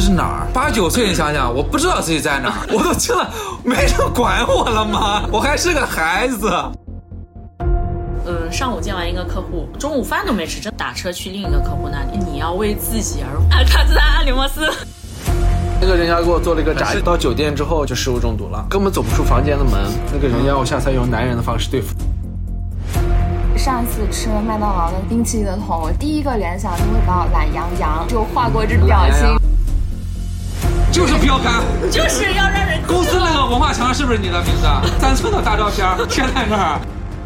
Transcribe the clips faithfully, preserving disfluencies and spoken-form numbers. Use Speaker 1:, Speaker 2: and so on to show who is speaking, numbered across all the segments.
Speaker 1: 是哪儿？八九岁，你想想，我不知道自己在哪儿，我都去了，没人管我了吗？我还是个孩子。
Speaker 2: 嗯，上午见完一个客户，中午饭都没吃，正打车去另一个客户那里。你要为自己而活。阿卡兹达里莫斯。
Speaker 3: 那个人家给我做了一个炸鸡，到酒店之后就食物中毒了，根本走不出房间的门。那个人家我下次用男人的方式对付。
Speaker 4: 上次吃麦当劳的冰淇淋的桶，我第一个联想就会把我懒洋洋，就划过这表情。
Speaker 1: 就是标杆，
Speaker 2: 就是要让人。
Speaker 1: 公司那个文化墙是不是你的名字？三寸的大照片贴在那儿。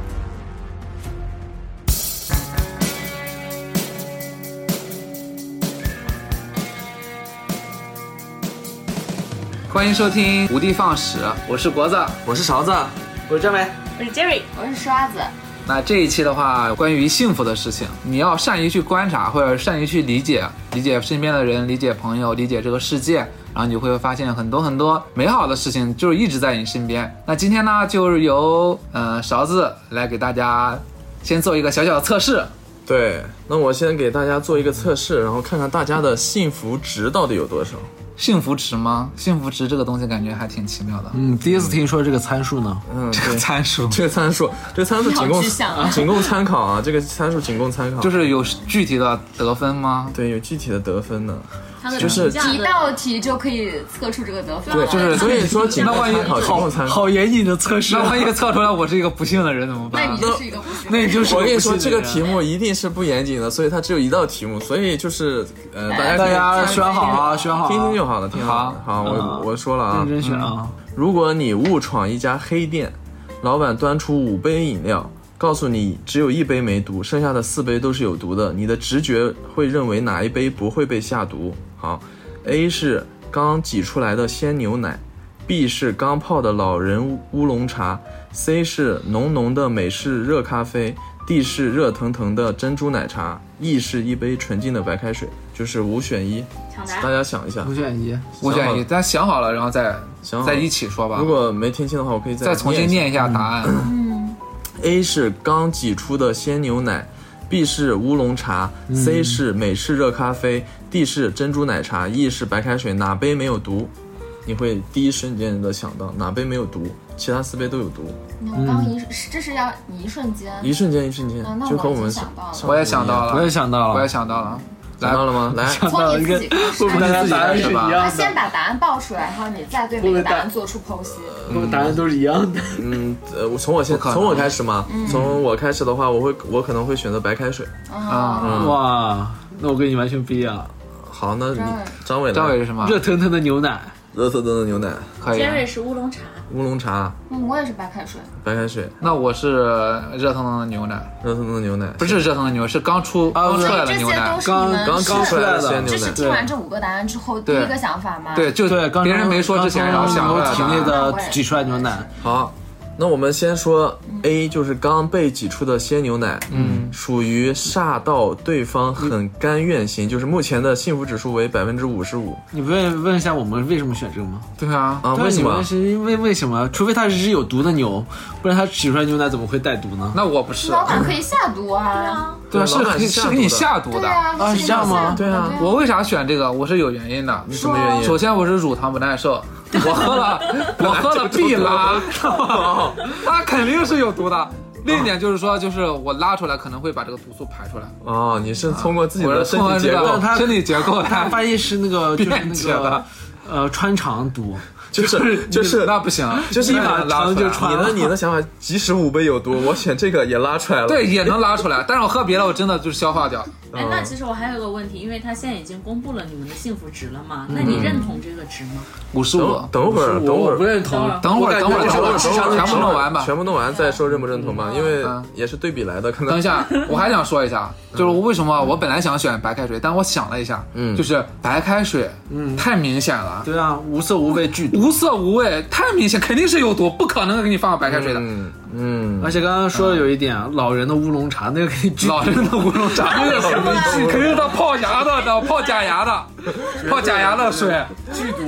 Speaker 1: 欢迎收听无的放矢，我是国子，
Speaker 3: 我是勺子，我是张梅，
Speaker 2: 我是 Jerry，
Speaker 4: 我是刷子。
Speaker 1: 那这一期的话，关于幸福的事情，你要善于去观察，或者善于去理解，理解身边的人，理解朋友，理解这个世界，然后你会发现很多很多美好的事情就是一直在你身边。那今天呢，就是由呃勺子来给大家先做一个小小的测试。
Speaker 5: 对，那我先给大家做一个测试，然后看看大家的幸福值到底有多少。
Speaker 1: 幸福值吗？幸福值这个东西感觉还挺奇妙的。
Speaker 3: 嗯，第一次听说这个参数呢。
Speaker 5: 嗯，
Speaker 1: 这个参数，
Speaker 5: 这个参数，这个参数仅供、啊、仅供参考啊。这个参数仅供参考。
Speaker 1: 就是有具体的得分吗？
Speaker 5: 对，有具体的得分的。
Speaker 4: 就是几道题就可以测出这个得分。
Speaker 5: 对，就是所以说仅供参考，仅供参考。
Speaker 3: 好严谨的测试。
Speaker 1: 那万一测出来我是一个不幸的人怎么办？
Speaker 4: 那你就是一个不幸。
Speaker 1: 那你就是
Speaker 5: 我跟你说，这个题目一定是不严谨的，所以它只有一道题目，所以就是呃，大家
Speaker 3: 大家选好啊，选好，
Speaker 5: 听听就好了，听好。好，我我说了啊，
Speaker 3: 认真选啊。
Speaker 5: 如果你误闯一家黑店，老板端出五杯饮料，告诉你只有一杯没毒，剩下的四杯都是有毒的，你的直觉会认为哪一杯不会被下毒？好 ，A 是刚挤出来的鲜牛奶 ，B 是刚泡的老人乌龙茶 ，C 是浓浓的美式热咖啡 ，D 是热腾腾的珍珠奶茶 ，E 是一杯纯净的白开水，就是五选一。大家想一下，
Speaker 3: 五选一，
Speaker 1: 五选一，咱想好了，然后再再一起说吧。
Speaker 5: 如果没听清的话，我可以再
Speaker 1: 再重新念一下答案。
Speaker 4: 嗯
Speaker 5: ，A 是刚挤出的鲜牛奶 ，B 是乌龙茶、嗯、，C 是美式热咖啡 ，D 是珍珠奶茶 ，E 是白开水，哪杯没有毒？你会第一瞬间的想到哪杯没有毒，其他四杯都有毒。
Speaker 4: 我刚一，这是要一瞬间，
Speaker 5: 一瞬间，一瞬间，
Speaker 4: 嗯、
Speaker 5: 就和我们
Speaker 4: 想到了，
Speaker 1: 我也想到了，
Speaker 3: 我也想到了，
Speaker 1: 我也想到了。
Speaker 5: 想到了吗？来，
Speaker 4: 从你自己开始，
Speaker 3: 大家答案是一样的。
Speaker 4: 他先把答案报出来，然后你再对每个答案做出剖析。
Speaker 3: 我们答案都是一样的。
Speaker 5: 嗯，呃，从我先从我开始嘛。嗯、从我开始的话，我会我可能会选择白开水。
Speaker 4: 啊、
Speaker 5: 嗯，
Speaker 3: 哇，那我跟你完全不一样。
Speaker 5: 好，那你张伟，
Speaker 1: 张伟是什么？
Speaker 3: 热腾腾的牛奶。
Speaker 5: 热腾腾的牛奶。
Speaker 1: 可以、啊。
Speaker 2: 杰瑞是乌龙茶。
Speaker 5: 乌龙茶。
Speaker 4: 嗯，我也是白开水。
Speaker 5: 白开水。
Speaker 1: 那我是热腾腾的牛奶。
Speaker 5: 热腾腾的牛奶。
Speaker 1: 不是热腾腾的牛，是刚出、啊、刚出来的牛奶。
Speaker 5: 刚刚刚出来的鲜牛奶。
Speaker 4: 这是听完这五个答案之后第一个想法吗？
Speaker 1: 对，就
Speaker 3: 对，
Speaker 1: 别人没说之前，然后想
Speaker 3: 我体内的挤出来牛奶。
Speaker 5: 好。那我们先说 A， 就是刚被挤出的鲜牛奶，嗯，属于煞到对方很甘愿型，就是目前的幸福指数为百分之五十五。
Speaker 3: 你问问一下我们为什么选这个吗？
Speaker 1: 对啊，
Speaker 5: 啊，为什么？
Speaker 3: 是因为为什么？除非它是只有毒的牛，不然它挤出来牛奶怎么会带毒呢？
Speaker 1: 那我不是，
Speaker 4: 老板可以下毒啊。
Speaker 1: 对啊，是可以是给你下毒的
Speaker 4: 啊，
Speaker 3: 是这样吗？
Speaker 5: 对啊，
Speaker 1: 我为啥选这个？我是有原因的。
Speaker 5: 你什么原因？
Speaker 1: 首先我是乳糖不耐受。我喝了，我喝了必拉，它肯定是有毒的。另一点就是说，就是我拉出来可能会把这个毒素排出来。
Speaker 5: 哦，你是通过自己的身体结构，
Speaker 3: 它
Speaker 1: 身体结构，
Speaker 3: 它发现是那个就是那个呃穿肠毒。
Speaker 5: 就是就是
Speaker 1: 那不行，
Speaker 5: 就是
Speaker 1: 一把
Speaker 3: 拉就穿。
Speaker 5: 你的你的想法，即使五杯有毒，我选这个也拉出来了。
Speaker 1: 对，也能拉出来，但是我喝别的，我真的就是消化掉。
Speaker 2: 哎，那其实我还有一个问题，因为他现在已经公布了你们的幸福值了嘛？那你认同这个值吗？
Speaker 1: 五十五。
Speaker 5: 等会儿，等会儿，
Speaker 3: 我不认同。
Speaker 1: 等会儿，等会儿，等会儿，全部弄完吧。
Speaker 5: 全部弄完再说认不认同吧，因为也是对比来的。可能
Speaker 1: 等一下，我还想说一下，就是我为什么我本来想选白开水，但我想了一下，嗯，就是白开水，嗯，太明显了。
Speaker 3: 对啊，无色无味剧毒，
Speaker 1: 无色无味。太明显，肯定是有毒，不可能给你放白开水的。
Speaker 5: 嗯嗯。
Speaker 3: 而且刚刚说的有一点，嗯、老人的乌龙茶那个可以剧毒。
Speaker 1: 老人的乌龙茶，那个肯定是泡牙的，的泡假牙的，泡假牙的水，
Speaker 3: 剧毒，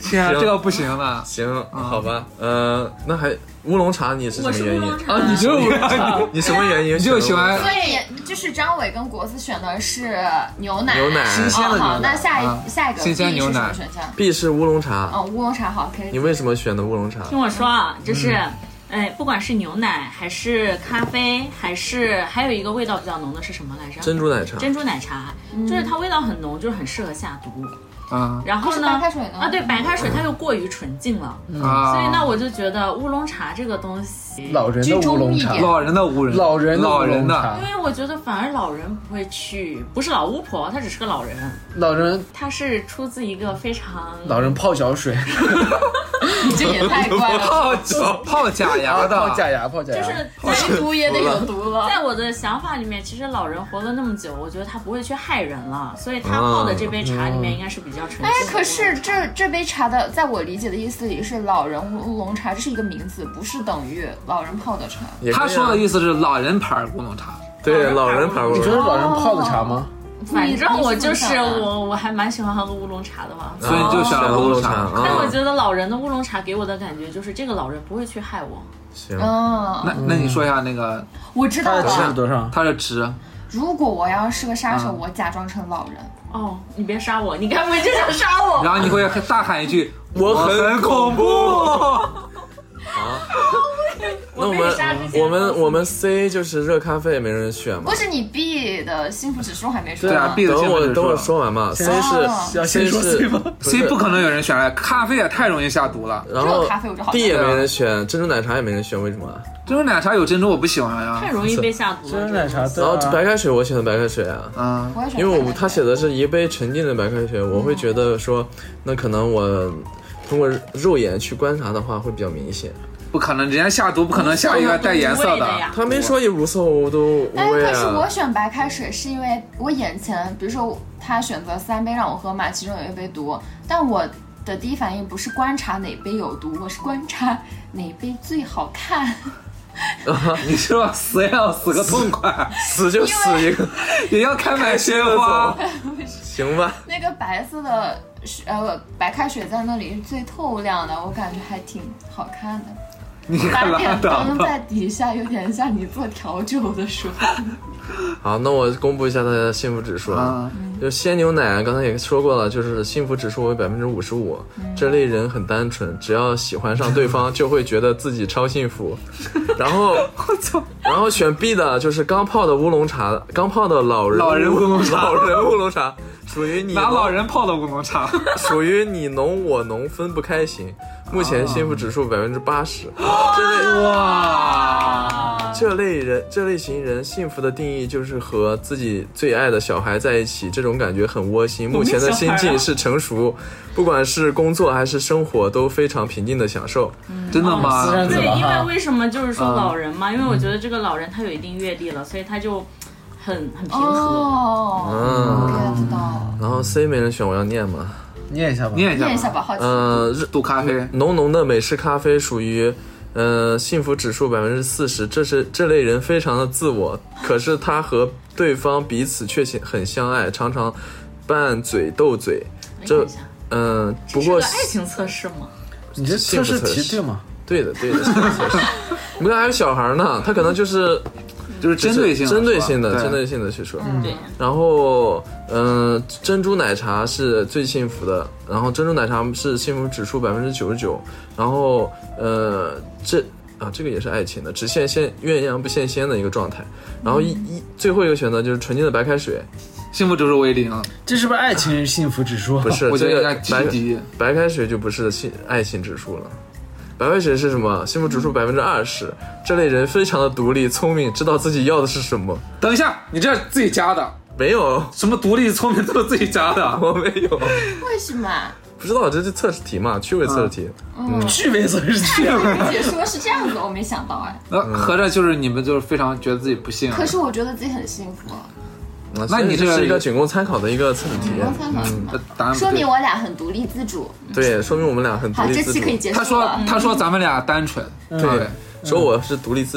Speaker 1: 天啊，这个不行了。
Speaker 5: 行，好吧，呃，那还乌龙茶你是什么原因？
Speaker 2: 我是乌龙茶
Speaker 1: 啊，你就是乌龙茶，
Speaker 5: 你什么原因？
Speaker 1: 你就喜欢
Speaker 4: 所以就是张伟跟国子选的是牛奶，
Speaker 5: 牛奶
Speaker 1: 新鲜的牛奶。
Speaker 4: 哦、好，那下一、
Speaker 1: 啊、
Speaker 4: 下一个
Speaker 1: 新鲜
Speaker 4: B
Speaker 1: 牛奶
Speaker 4: 是什么选项
Speaker 5: B 是乌龙茶。
Speaker 4: 哦，乌龙茶好，可以。
Speaker 5: 你为什么选的乌龙茶？
Speaker 2: 听我说啊，就是。嗯哎，不管是牛奶还是咖啡，还是还有一个味道比较浓的是什么来着？
Speaker 5: 珍珠奶茶。
Speaker 2: 珍珠奶茶，嗯、就是它味道很浓，就是很适合下毒。
Speaker 1: 啊，
Speaker 2: 然后呢？
Speaker 4: 白开水呢？
Speaker 2: 啊，对，白开水它又过于纯净了，
Speaker 1: 嗯、
Speaker 2: 所以呢，我就觉得乌龙茶这个东西，
Speaker 3: 老人的乌龙茶，
Speaker 1: 老人的乌龙，
Speaker 3: 老人的
Speaker 1: 老人的，
Speaker 2: 因为我觉得反而老人不会去，不是老巫婆，她只是个老人，
Speaker 3: 老人，
Speaker 2: 她是出自一个非常
Speaker 3: 老人泡脚水，
Speaker 4: 你这也太乖了，
Speaker 1: 泡脚泡假牙的，
Speaker 3: 泡假牙，泡假牙，
Speaker 2: 就是
Speaker 4: 再毒也得有毒了。
Speaker 2: 在我的想法里面，其实老人活了那么久，我觉得他不会去害人了，所以他泡的这杯茶里面应该是比较纯净的。
Speaker 4: 哎，可是。是这这杯茶的，在我理解的意思里是老人乌龙茶，这是一个名字，不是等于老人泡的茶。
Speaker 1: 他说的意思是老人牌乌龙茶。
Speaker 5: 对，老人牌乌龙茶。
Speaker 3: 你觉得老人泡的茶吗？
Speaker 2: 反正我就是我，我还蛮喜欢喝乌龙茶的嘛，
Speaker 1: 所以你就选了乌龙茶。
Speaker 2: 但我觉得老人的乌龙茶给我的感觉就是这个老人不会去害我。
Speaker 5: 行，
Speaker 4: 嗯，
Speaker 1: 那那你说一下那个，
Speaker 4: 我知道了，
Speaker 3: 它是多少？
Speaker 1: 它是值。
Speaker 4: 如果我要是个杀手，我假装成老人。
Speaker 2: 哦，你别杀我！你该不会就想杀我？
Speaker 1: 然后你会大喊一句：“
Speaker 5: 我很恐怖！”好，那我们我们我们 C 就是热咖啡，没人选吗？
Speaker 4: 不是你 B 的幸福指数还没说。
Speaker 1: 对啊 ，B 的幸福指数。
Speaker 5: 等我等我说完嘛。C 是
Speaker 3: 要先说 C 吗
Speaker 1: ？C 不可能有人选了，咖啡也太容易下毒了。
Speaker 5: 然后 D 也没人选，珍珠奶茶也没人选，为什么？
Speaker 1: 珍珠奶茶有珍珠我不喜欢呀，
Speaker 2: 太容易被下毒了。
Speaker 3: 珍珠奶茶，
Speaker 5: 然后白开水我选的白开水啊，
Speaker 1: 嗯，
Speaker 5: 因为我他写的是一杯纯净的白开水，我会觉得说，那可能我通过肉眼去观察的话会比较明显。
Speaker 1: 不可能，人家下毒不可能下一个带颜色的。
Speaker 2: 呀
Speaker 5: 他没说也无色无毒无味啊。
Speaker 4: 哎，可是我选白开水是因为我眼前，比如说他选择三杯让我喝嘛，其中有一杯毒，但我的第一反应不是观察哪杯有毒，我是观察哪杯最好看。
Speaker 1: 你说死也要死个痛快，
Speaker 5: 死就死一个，
Speaker 1: 也要开满鲜花，
Speaker 5: 行吧？
Speaker 4: 那个白色的呃白开水在那里是最透亮的，我感觉还挺好看的。
Speaker 1: 你
Speaker 4: 打点灯在底下，有点像你做调酒的时候。
Speaker 5: 好，那我公布一下它的幸福指数啊，嗯、就鲜牛奶，刚才也说过了，就是幸福指数为百分之五十五。这类人很单纯，只要喜欢上对方，就会觉得自己超幸福。然后，我操！然后选 B 的就是刚泡的乌龙茶，刚泡的老人
Speaker 1: 老人乌龙茶，
Speaker 5: 老人乌龙茶，属于你
Speaker 1: 拿老人泡的乌龙茶，
Speaker 5: 属于你浓我浓，分不开型。目前幸福指数百分之八十。这类
Speaker 1: 哇，
Speaker 5: 这类人这类型人幸福的定义就是和自己最爱的小孩在一起，这种感觉很窝心。目前的心境是成熟，不管是工作还是生活都非常平静的享受。
Speaker 2: 嗯、
Speaker 1: 真的吗？
Speaker 2: 哦、对，因为为什么就是说老人嘛、嗯？因为我觉得这个老人他有一定阅历了，所以他就很很平和。
Speaker 4: 哦，
Speaker 5: 嗯
Speaker 4: get 到。
Speaker 5: 然后 C 没人选，我要念吗？
Speaker 3: 念一下吧，
Speaker 1: 念一下吧，
Speaker 4: 念一下吧，好奇。
Speaker 5: 呃，
Speaker 1: 毒咖啡，
Speaker 5: 浓浓的美式咖啡属于，呃，幸福指数百分之四十。这是这类人非常的自我，可是他和对方彼此却很相爱，常常拌嘴斗嘴。这，嗯、呃，不过
Speaker 2: 是个爱情测试吗？
Speaker 3: 你这测试题对吗？
Speaker 5: 对的，对的，测试。你们看还有小孩呢，他可能就是。
Speaker 1: 就是针对性的，
Speaker 5: 针对性的，针对性的去说。
Speaker 2: 嗯，对。
Speaker 5: 然后，嗯、呃，珍珠奶茶是最幸福的，然后珍珠奶茶是幸福指数百分之九十九。然后，呃，这啊，这个也是爱情的，只羡仙鸳鸯不羡仙的一个状态。然后一一最后一个选择就是纯净的白开水，
Speaker 1: 幸福指数为零。
Speaker 3: 这是不是爱情幸福指数？
Speaker 5: 不是，
Speaker 1: 我觉得
Speaker 5: 白
Speaker 1: 低。
Speaker 5: 白开水就不是幸爱情指数了。白开水是什么？幸福指数百分之二十。这类人非常的独立、聪明，知道自己要的是什么。
Speaker 1: 等一下，你这是自己加的？
Speaker 5: 没有，
Speaker 1: 什么独立、聪明都是自己加的？
Speaker 5: 我没有。
Speaker 4: 为什么？
Speaker 5: 不知道，这是测试题嘛，趣味测试题。
Speaker 4: 嗯，
Speaker 5: 嗯
Speaker 3: 趣味测试题。
Speaker 4: 解说是这样子，我没想到哎。
Speaker 1: 那合着就是你们就是非常觉得自己不幸。
Speaker 4: 可是我觉得自己很幸福。
Speaker 5: 那你这是一个仅供参考的一个测试题，
Speaker 4: 仅供参考是吗？说明我俩很独立自主。
Speaker 5: 对，说明我们俩很独立自主。
Speaker 4: 好，这期可以结束了。
Speaker 1: 他说，他说咱们俩单纯，对，
Speaker 5: 说我是独立自主。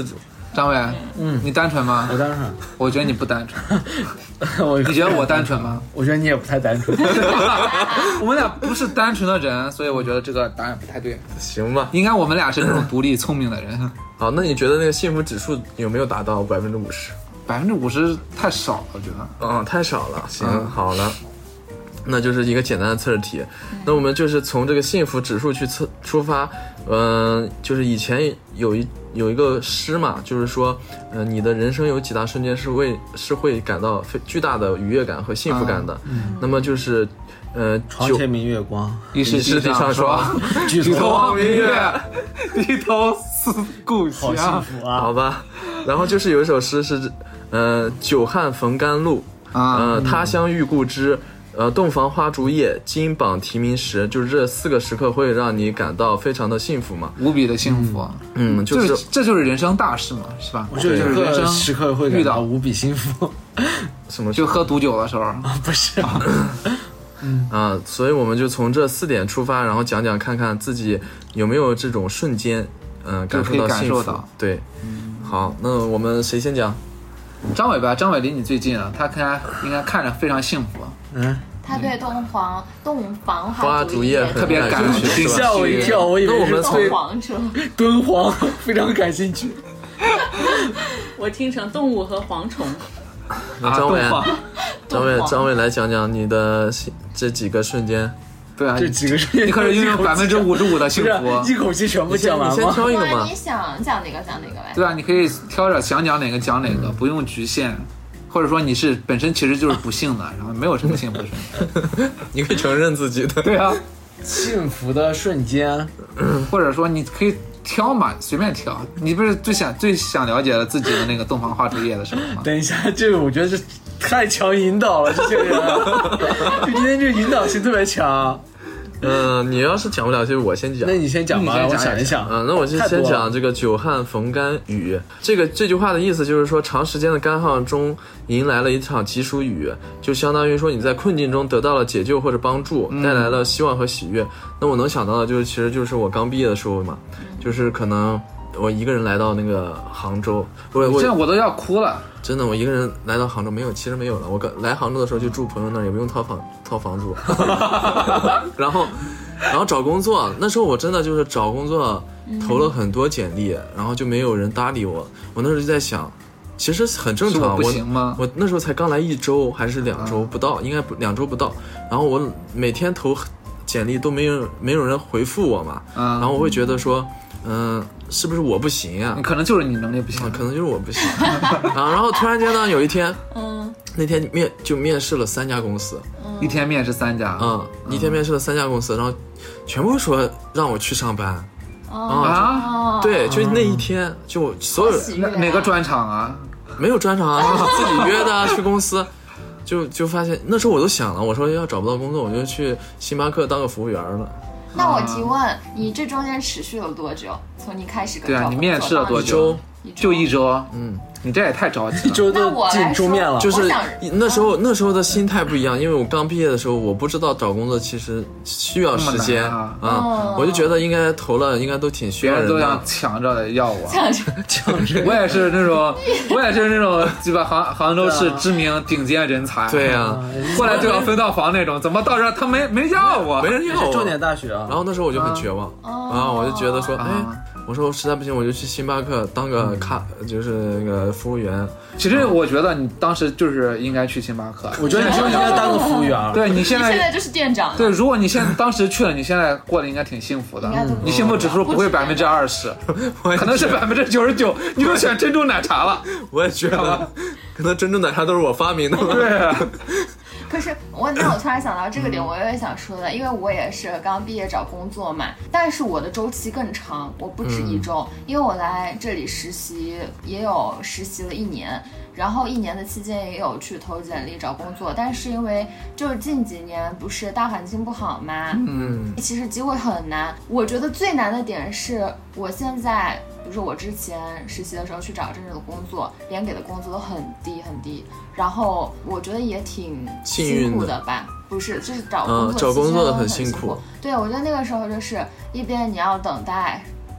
Speaker 1: 张伟，嗯，你单纯吗？
Speaker 3: 我单纯，
Speaker 1: 我觉得你不单纯。
Speaker 3: 我
Speaker 1: 你觉得我单纯吗？
Speaker 3: 我觉得你也不太单纯。
Speaker 1: 我们俩不是单纯的人，所以我觉得这个答案不太对。
Speaker 5: 行吧，
Speaker 1: 应该我们俩是那种独立聪明的人。
Speaker 5: 好，那你觉得那个幸福指数有没有达到百分之五十？
Speaker 1: 百分之五十太少了，我觉得。
Speaker 5: 嗯，太少了。行，
Speaker 1: 嗯、
Speaker 5: 好了。那就是一个简单的测试题，那我们就是从这个幸福指数去测出发，嗯、呃，就是以前有一有一个诗嘛，就是说，呃，你的人生有几大瞬间是为是会感到非巨大的愉悦感和幸福感的，嗯、那么就是，呃，
Speaker 3: 床前明月光，
Speaker 1: 疑是地上霜，
Speaker 3: 举头望明月，
Speaker 1: 低头思故乡，
Speaker 3: 好幸福啊！
Speaker 5: 好吧，然后就是有一首诗是，呃，久旱逢甘露，啊、呃，他乡遇故知。呃，洞房花烛夜，金榜题名时，就是这四个时刻会让你感到非常的幸福嘛，
Speaker 1: 无比的幸福。
Speaker 5: 嗯，就是、
Speaker 1: 就是、这就是人生大事嘛，是吧？
Speaker 3: 我觉得人生时刻会
Speaker 1: 遇到
Speaker 3: 无比幸福。
Speaker 5: 什么？
Speaker 1: 就喝毒酒的时候？
Speaker 3: 啊、不是。
Speaker 5: 嗯啊，所以我们就从这四点出发，然后讲讲看看自己有没有这种瞬间，嗯、呃，感受到幸福。对，嗯，好，那我们谁先讲？
Speaker 1: 张伟吧，张伟离你最近了，他看应该看着非常幸福。
Speaker 3: 嗯，
Speaker 4: 他对洞房洞房
Speaker 5: 花烛夜
Speaker 1: 特别感兴趣，
Speaker 3: 吓我一跳，我以为是
Speaker 4: 洞房车
Speaker 3: 敦煌，非常感兴趣。
Speaker 2: 我听成动物和蝗虫。
Speaker 5: 那张伟，张伟，张伟来讲讲你的这几个瞬间。
Speaker 1: 对啊，
Speaker 3: 这几个瞬间
Speaker 1: 你可是拥有百分之五十五的幸福，
Speaker 3: 一口气全部讲完吗？
Speaker 5: 你先挑一个嘛。
Speaker 4: 你想讲哪个讲哪个呗。
Speaker 1: 对啊，你可以挑着想讲哪个讲哪个，不用局限。或者说你是本身其实就是不幸的，然后没有什么幸福的瞬间，
Speaker 5: 你可以承认自己的。
Speaker 1: 对啊，
Speaker 3: 幸福的瞬间，
Speaker 1: 或者说你可以挑嘛，随便挑。你不是最想最想了解了自己的那个洞房花烛夜的时候吗？
Speaker 3: 等一下，这个我觉得是太强引导了，这些人，就今天这个引导性特别强。
Speaker 5: 嗯、呃，你要是讲不了，就我先讲。
Speaker 3: 那你先讲吧，
Speaker 1: 讲
Speaker 3: 我想一想。
Speaker 5: 嗯、呃，那我就先讲这个久旱逢甘雨。这个这句话的意思就是说，长时间的干旱中迎来了一场吉暑雨，就相当于说你在困境中得到了解救或者帮助，带来了希望和喜悦。嗯、那我能想到的就是，其实就是我刚毕业的时候嘛，就是可能我一个人来到那个杭州，我我
Speaker 1: 现在我都要哭了。
Speaker 5: 真的，我一个人来到杭州，没有，其实没有了。我来杭州的时候就住朋友那儿，也不用掏房掏房住。然后，然后找工作，那时候我真的就是找工作，投了很多简历，然后就没有人搭理我。我那时候就在想，其实很正常。
Speaker 1: 我不行吗？
Speaker 5: 我, 我那时候才刚来一周还是两周不到，嗯、应该不两周不到。然后我每天投简历都没有没有人回复我嘛，嗯、然后我会觉得说。嗯，是不是我不行啊？
Speaker 1: 可能就是你能力不行、
Speaker 5: 啊，可能就是我不行。啊，然后突然间呢，有一天，嗯，那天面就面试了三家公司，
Speaker 1: 嗯、一天面试三家，
Speaker 5: 嗯，一天面试了三家公司，然后全部说让我去上班。
Speaker 4: 哦、
Speaker 5: 啊，对，就那一天，就所有
Speaker 1: 哪个专场啊？
Speaker 5: 没有专场啊，自己约的去公司。就就发现那时候我都想了，我说要找不到工作，我就去星巴克当个服务员了。
Speaker 4: 那我提问，你这中间持续了多久？从你开始跟
Speaker 1: 对啊，你面试了多久？就一周。嗯，你这也太着急了。
Speaker 3: 一周都进桌面了。
Speaker 5: 就是那时候那时候的心态不一样，因为我刚毕业的时候，我不知道找工作其实需要时间啊、嗯，我就觉得应该投了，应该都挺需要人的。
Speaker 1: 别人都要抢着要我，
Speaker 4: 抢着
Speaker 3: 抢着。
Speaker 1: 我也是那种，我也是那种，对吧？杭杭州市知名顶尖人才。
Speaker 5: 对呀、啊，
Speaker 1: 过来就要分到房那种，怎么到这儿他没没要我？
Speaker 5: 没人要我。
Speaker 3: 重点大学啊。
Speaker 5: 然后那时候我就很绝望啊，然后我就觉得说，哎。我说我实在不行，我就去星巴克当个咖，嗯、就是那个服务员。
Speaker 1: 其实我觉得你当时就是应该去星巴克。
Speaker 3: 我觉得你就应该当个服务员。
Speaker 1: 对你现在
Speaker 4: 你现在就是店长。
Speaker 1: 对，如果你现在当时去了，你现在过得应该挺幸福的。嗯、你幸福指数不会百分之二十，可能是百分之九十九。你都选珍珠奶茶了，
Speaker 5: 我也觉得，可能珍珠奶茶都是我发明的。
Speaker 1: 对、啊。
Speaker 4: 可是我那我突然想到这个点，我也想说的，因为我也是刚毕业找工作嘛，但是我的周期更长，我不止一周，嗯、因为我来这里实习也有实习了一年，然后一年的期间也有去投简历找工作，但是因为就是近几年不是大环境不好嘛，嗯，其实机会很难。我觉得最难的点是我现在。比如说我之前实习的时候去找真正的工作，别人给的工资都很低很低，然后我觉得也挺辛苦的吧。不是，就是找工作、
Speaker 5: 嗯、找工作
Speaker 4: 很
Speaker 5: 辛苦。
Speaker 4: 对，我觉得那个时候就是一边你要等待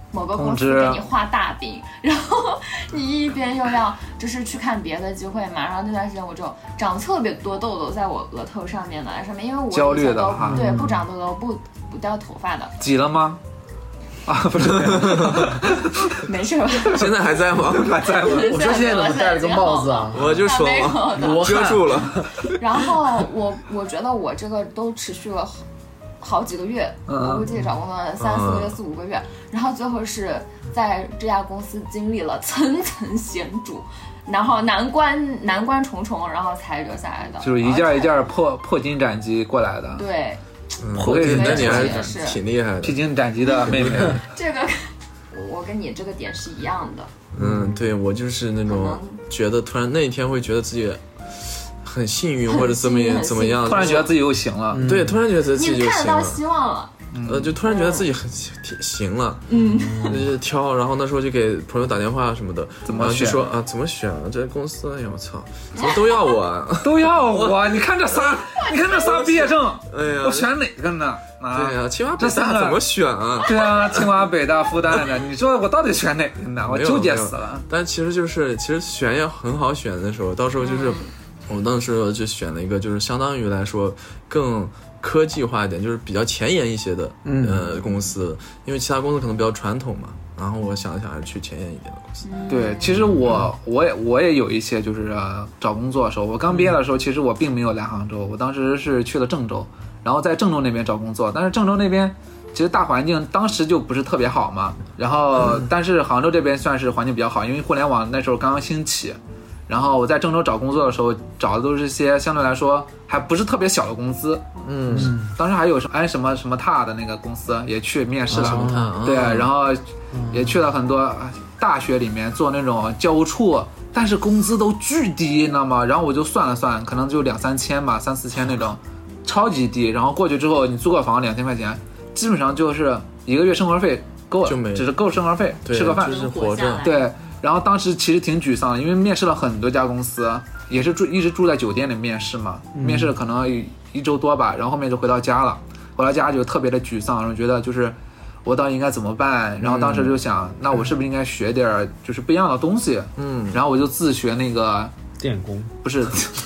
Speaker 4: 某个公司给你画大饼，然后你一边又要就是去看别的机会嘛，然后那段时间我就长特别多痘痘在我额头上面的上面，因为我
Speaker 1: 焦虑的哈，
Speaker 4: 对，不长痘痘不不掉头发的。
Speaker 1: 挤了吗？啊，不是，
Speaker 4: 没事吧？
Speaker 5: 现在还在吗？
Speaker 1: 还在吗？
Speaker 3: 我说现在怎么戴了个帽子啊？
Speaker 5: 我就说
Speaker 4: 嘛，
Speaker 5: 遮住了。
Speaker 4: 然后我我觉得我这个都持续了好几个月，
Speaker 1: 嗯、
Speaker 4: 我估计找工作三四个月、四五个月，然后最后是在这家公司经历了层层险阻，然后难关难关重重，然后才留下来的，
Speaker 1: 就是一件一件破破金斩棘过来的。
Speaker 4: 对。
Speaker 5: 破金，那你还挺厉害的。
Speaker 1: 披荆斩棘的妹妹，
Speaker 4: 这个我跟你这个点是一样的。
Speaker 5: 嗯，对，我就是那种觉得突然那一天会觉得自己很幸运，或者怎么怎么样，
Speaker 1: 突然觉得自己又行了。
Speaker 5: 嗯、对，突然觉得自己就行了。
Speaker 4: 你看得到希望了。
Speaker 5: 呃，就突然觉得自己很行了，嗯，就是挑，然后那时候就给朋友打电话什么的，
Speaker 1: 怎么
Speaker 5: 选？就说啊，怎么选啊？这公司，哎呀，我操，怎么都要我啊？
Speaker 1: 都要我！你看这仨，你看这仨毕业证，
Speaker 5: 哎呀，
Speaker 1: 我选哪个呢？
Speaker 5: 啊，对呀、啊，清华北大怎么选啊？
Speaker 1: 对啊，清华北大复旦的，你说我到底选哪个呢？我纠结死了。
Speaker 5: 但其实就是，其实选也很好选的时候，到时候就是，嗯、我当时就选了一个，就是相当于来说更科技化一点，就是比较前沿一些的、嗯、呃公司，因为其他公司可能比较传统嘛。然后我想一想，还是去前沿一点的公司。
Speaker 1: 对，其实我我也我也有一些就是、呃、找工作的时候，我刚毕业的时候，其实我并没有来杭州，我当时是去了郑州，然后在郑州那边找工作。但是郑州那边其实大环境当时就不是特别好嘛，然后、嗯、但是杭州这边算是环境比较好，因为互联网那时候刚刚兴起。然后我在郑州找工作的时候，找的都是些相对来说还不是特别小的公司。嗯，当时还有安什么什么踏的那个公司也去面试了，
Speaker 5: 什么踏、
Speaker 1: 对，然后也去了很多大学里面做那种教务处，但是工资都巨低，你知道吗？然后我就算了算，可能就两三千吧，三四千那种，超级低。然后过去之后，你租个房两千块钱，基本上就是一个月生活费够了，只是够生活费，吃个饭，
Speaker 5: 就是活着，
Speaker 1: 对。然后当时其实挺沮丧的，因为面试了很多家公司，也是住一直住在酒店里面试嘛，嗯、面试了可能一周多吧，然后后面就回到家了，回到家就特别的沮丧，然后觉得就是我到底应该怎么办？然后当时就想，嗯、那我是不是应该学点就是不一样的东西？嗯，然后我就自学那个
Speaker 3: 电工，
Speaker 1: 不是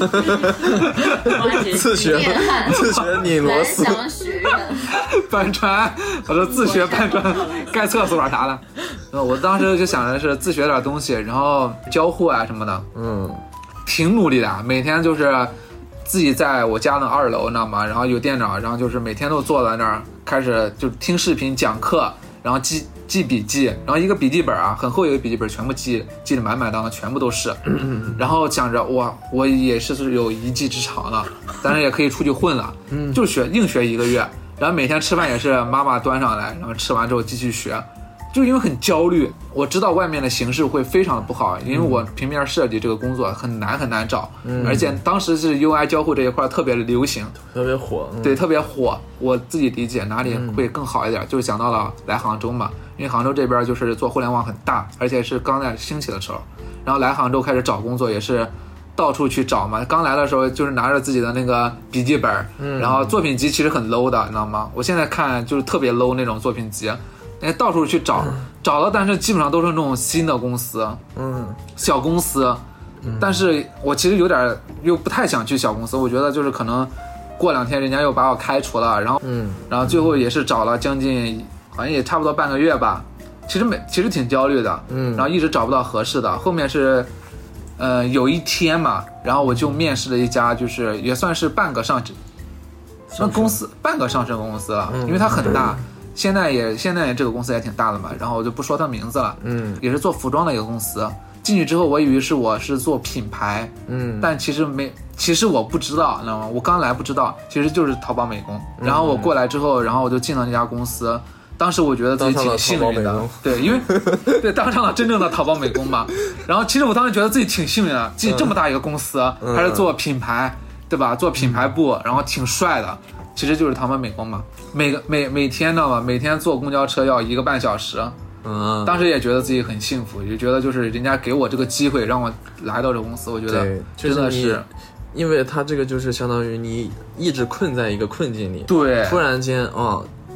Speaker 5: 自学自学拧螺丝，
Speaker 1: 搬砖，我说自学搬砖，盖厕所啥的。我当时就想的是自学点东西，然后交互啊什么的，嗯，挺努力的，每天就是自己在我家的二楼，你知道吗？然后有电脑，然后就是每天都坐在那儿，开始就听视频讲课，然后记记笔记，然后一个笔记本啊，很厚一个笔记本，全部记记得满满当当，全部都是，然后想着哇，我也是有一技之长了，当然也可以出去混了，就学硬学一个月，然后每天吃饭也是妈妈端上来，然后吃完之后继续学。就因为很焦虑，我知道外面的形势会非常的不好，因为我平面设计这个工作很难很难找，嗯、而且当时是 U I 交互这一块特别流行，
Speaker 5: 特别火，嗯、
Speaker 1: 对，特别火。我自己理解哪里会更好一点，嗯、就是想到了来杭州嘛，因为杭州这边就是做互联网很大，而且是刚在兴起的时候，然后来杭州开始找工作也是到处去找嘛。刚来的时候就是拿着自己的那个笔记本，嗯、然后作品集其实很 low 的，你知道吗？我现在看就是特别 low 那种作品集。到处去找，找了，但是基本上都是那种新的公司，嗯，小公司，嗯、但是我其实有点又不太想去小公司，我觉得就是可能过两天人家又把我开除了，然后，嗯，然后最后也是找了将近，好像也差不多半个月吧，其实没，其实挺焦虑的，嗯，然后一直找不到合适的，后面是，呃，有一天嘛，然后我就面试了一家，就是也算是半个上市，那公司半个上市公司了，嗯、因为它很大。现在也现在这个公司也挺大的嘛，然后我就不说它名字了，嗯，也是做服装的一个公司。进去之后，我以为是我是做品牌，嗯，但其实没，其实我不知道，知道吗？我刚来不知道，其实就是淘宝美工。然后我过来之后，然后我就进了那家公司。当时我觉得自己挺幸运的，对，因为对当上了真正的淘宝美工嘛。然后其实我当时觉得自己挺幸运的，进这么大一个公司，嗯、还是做品牌，对吧？做品牌部，然后挺帅的。其实就是淘宝美工嘛，每个每每天的嘛，每天坐公交车要一个半小时，嗯，当时也觉得自己很幸福，也觉得就是人家给我这个机会让我来到这个公司，我觉得真的是，
Speaker 5: 就是因为他这个就是相当于你一直困在一个困境里，
Speaker 1: 对，
Speaker 5: 突然间哦，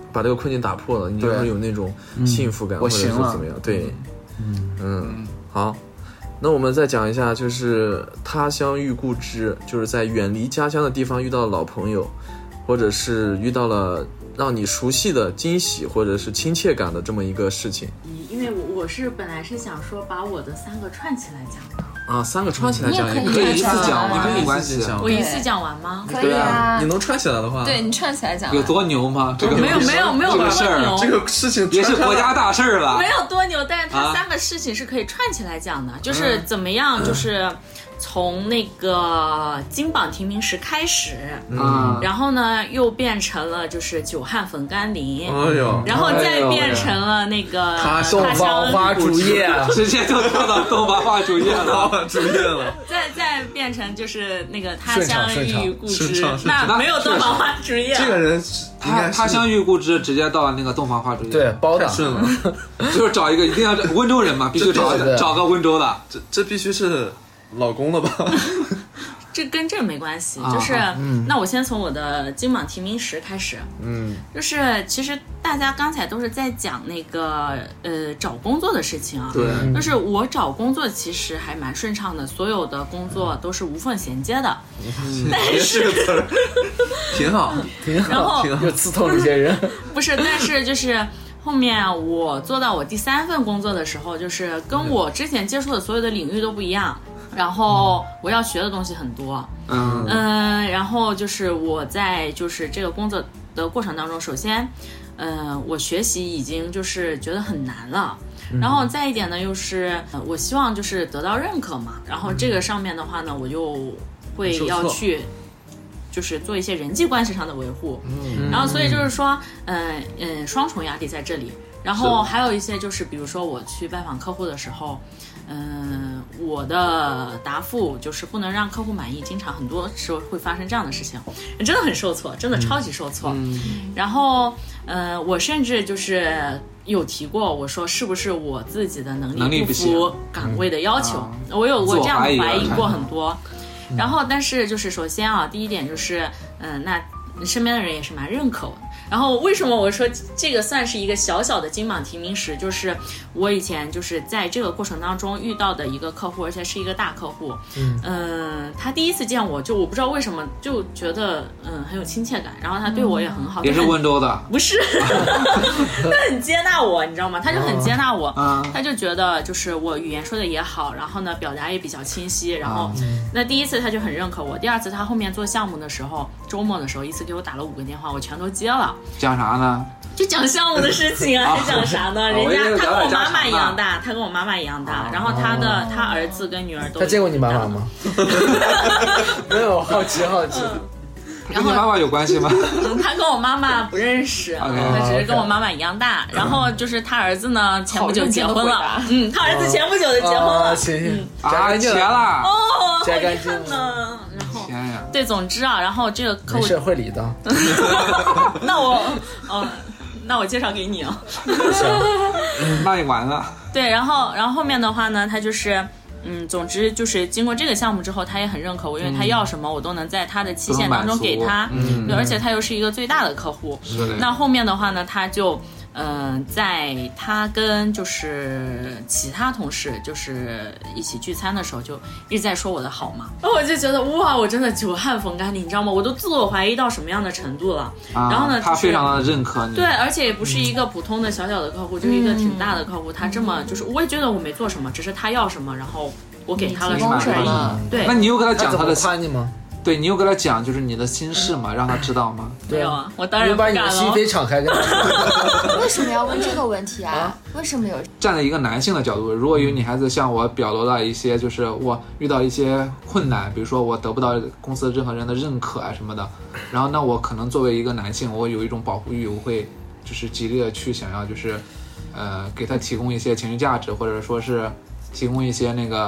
Speaker 5: 把这个困境打破了，你就会有那种幸福感，
Speaker 1: 嗯、
Speaker 5: 或者是怎么样？对，嗯嗯，好。那我们再讲一下，就是他乡遇故知，就是在远离家乡的地方遇到了老朋友，或者是遇到了让你熟悉的惊喜或者是亲切感的这么一个事情。
Speaker 2: 因为我我是本来是想说把我的三个串起来讲的
Speaker 5: 啊，三个串起来讲
Speaker 4: 也
Speaker 1: 可以一次讲完，
Speaker 5: 没
Speaker 1: 关系。
Speaker 2: 我一次讲完吗？
Speaker 4: 可以啊，
Speaker 5: 你能串起来的话，
Speaker 4: 对你串起来讲
Speaker 1: 有多牛吗？这个
Speaker 2: 没有没有没有
Speaker 1: 这个事儿，
Speaker 5: 这个事情
Speaker 1: 也是国家大事儿了。
Speaker 2: 没有多牛，但是它三个事情是可以串起来讲的，啊、就是怎么样，就是从那个金榜题名时开始，
Speaker 1: 嗯，
Speaker 2: 然后呢又变成了就是久旱逢甘霖，
Speaker 5: 哎呦，
Speaker 2: 然后再变成了那个
Speaker 3: 他东方花烛夜，
Speaker 1: 直接就跳到东方花烛夜了，
Speaker 5: 烛夜了，
Speaker 2: 再再变成就是那个他乡遇故知，
Speaker 5: 那
Speaker 2: 那没有东方花烛夜。
Speaker 5: 这个人
Speaker 1: 他他乡遇故知，直接到那个东方花烛夜，
Speaker 3: 对，包的
Speaker 5: 顺了，
Speaker 1: 就是找一个一定要温州人嘛，必须找找个温州的，
Speaker 5: 这这必须是老公了吧？
Speaker 2: 这跟这没关系，就是、啊嗯、那我先从我的金榜题名时开始，嗯，就是其实大家刚才都是在讲那个呃找工作的事情啊，
Speaker 5: 对，
Speaker 2: 就是我找工作其实还蛮顺畅的，所有的工作都是无缝衔接的，
Speaker 5: 嗯、
Speaker 2: 但是
Speaker 5: 这个词儿挺好，
Speaker 3: 挺好，
Speaker 2: 然后
Speaker 3: 就刺痛一些人，
Speaker 2: 不是，但是就是后面我做到我第三份工作的时候，就是跟我之前接触的所有的领域都不一样。然后我要学的东西很多，嗯嗯，然后就是我在就是这个工作的过程当中，首先，呃，我学习已经就是觉得很难了，然后再一点呢，又是、呃、我希望就是得到认可嘛，然后这个上面的话呢，我就会要去。就是做一些人际关系上的维护，嗯，然后所以就是说，嗯嗯，双重压力在这里。然后还有一些就是，比如说我去拜访客户的时候，嗯，我的答复就是不能让客户满意，经常很多时候会发生这样的事情，真的很受挫，真的超级受挫。嗯、然后，呃，我甚至就是有提过，我说是不是我自己的能力不符岗位的要求？嗯啊、我有过这样的怀疑过很多。然后，但是就是首先啊，第一点就是，嗯，那身边的人也是蛮认可我的。然后为什么我说这个算是一个小小的金榜题名时，就是我以前就是在这个过程当中遇到的一个客户，而且是一个大客户，嗯，呃、他第一次见我就我不知道为什么就觉得嗯很有亲切感，然后他对我也很好，
Speaker 1: 也是温州的，
Speaker 2: 不是，他很接纳我，你知道吗？他就很接纳我，嗯、他就觉得就是我语言说的也好，然后呢表达也比较清晰，然后、嗯、那第一次他就很认可我，第二次他后面做项目的时候，周末的时候一次给我打了五个电话，我全都接了。
Speaker 1: 讲啥呢？
Speaker 2: 就讲项目的事情啊，还讲啥呢？人家他跟我妈妈一样大，他跟我妈妈一样大，然后他的他儿子跟女儿都。
Speaker 3: 他见过你妈妈吗？没有，好奇好奇。
Speaker 1: 跟你妈妈有关系吗？
Speaker 2: 他跟我妈妈不认识，
Speaker 1: okay,
Speaker 2: 他只是跟我妈妈一样大。然后就是他儿子呢，前不久结婚了。嗯，他儿子前不久就结婚了。
Speaker 3: 行行，
Speaker 1: 啊，结了。
Speaker 2: 哦，
Speaker 3: 摘干净
Speaker 2: 呢。然后，
Speaker 1: 天呀，
Speaker 2: 对，总之啊，然后这个客户
Speaker 3: 没事会理的。
Speaker 2: 那我，哦，那我介绍给你啊。
Speaker 1: 那也完了。
Speaker 2: 对，然后，然后后面的话呢，他就是。嗯，总之就是经过这个项目之后，他也很认可我，因为他要什么我都能在他的期限当中给他，嗯、对，而且他又是一个最大的客户。那后面的话呢，他就嗯、呃，在他跟就是其他同事就是一起聚餐的时候，就一直在说我的好嘛。然后我就觉得哇，我真的久旱逢甘霖，你知道吗？我都自我怀疑到什么样的程度了。
Speaker 1: 啊、
Speaker 2: 然后呢、就是，
Speaker 1: 他非常的认可你。
Speaker 2: 对，而且也不是一个普通的小小的客户，嗯、就是一个挺大的客户。他这么就是，我也觉得我没做什么，只是他要什么，然后。我给他了什么权益？对，
Speaker 1: 那你又跟他讲他的
Speaker 3: 夸你吗？
Speaker 1: 对，你又跟他讲就是你的心事嘛，让他知道吗？
Speaker 2: 没有啊，我当然不
Speaker 3: 敢了。你把你的心扉敞开跟他说。
Speaker 4: 为什么要问这个问题啊？啊为什么有？
Speaker 1: 站在一个男性的角度，如果有女孩子向我表露了一些，就是我遇到一些困难，比如说我得不到公司任何人的认可啊什么的，然后那我可能作为一个男性，我有一种保护欲，我会就是极力的去想要就是，呃，给他提供一些情绪价值，或者说是提供一些那个。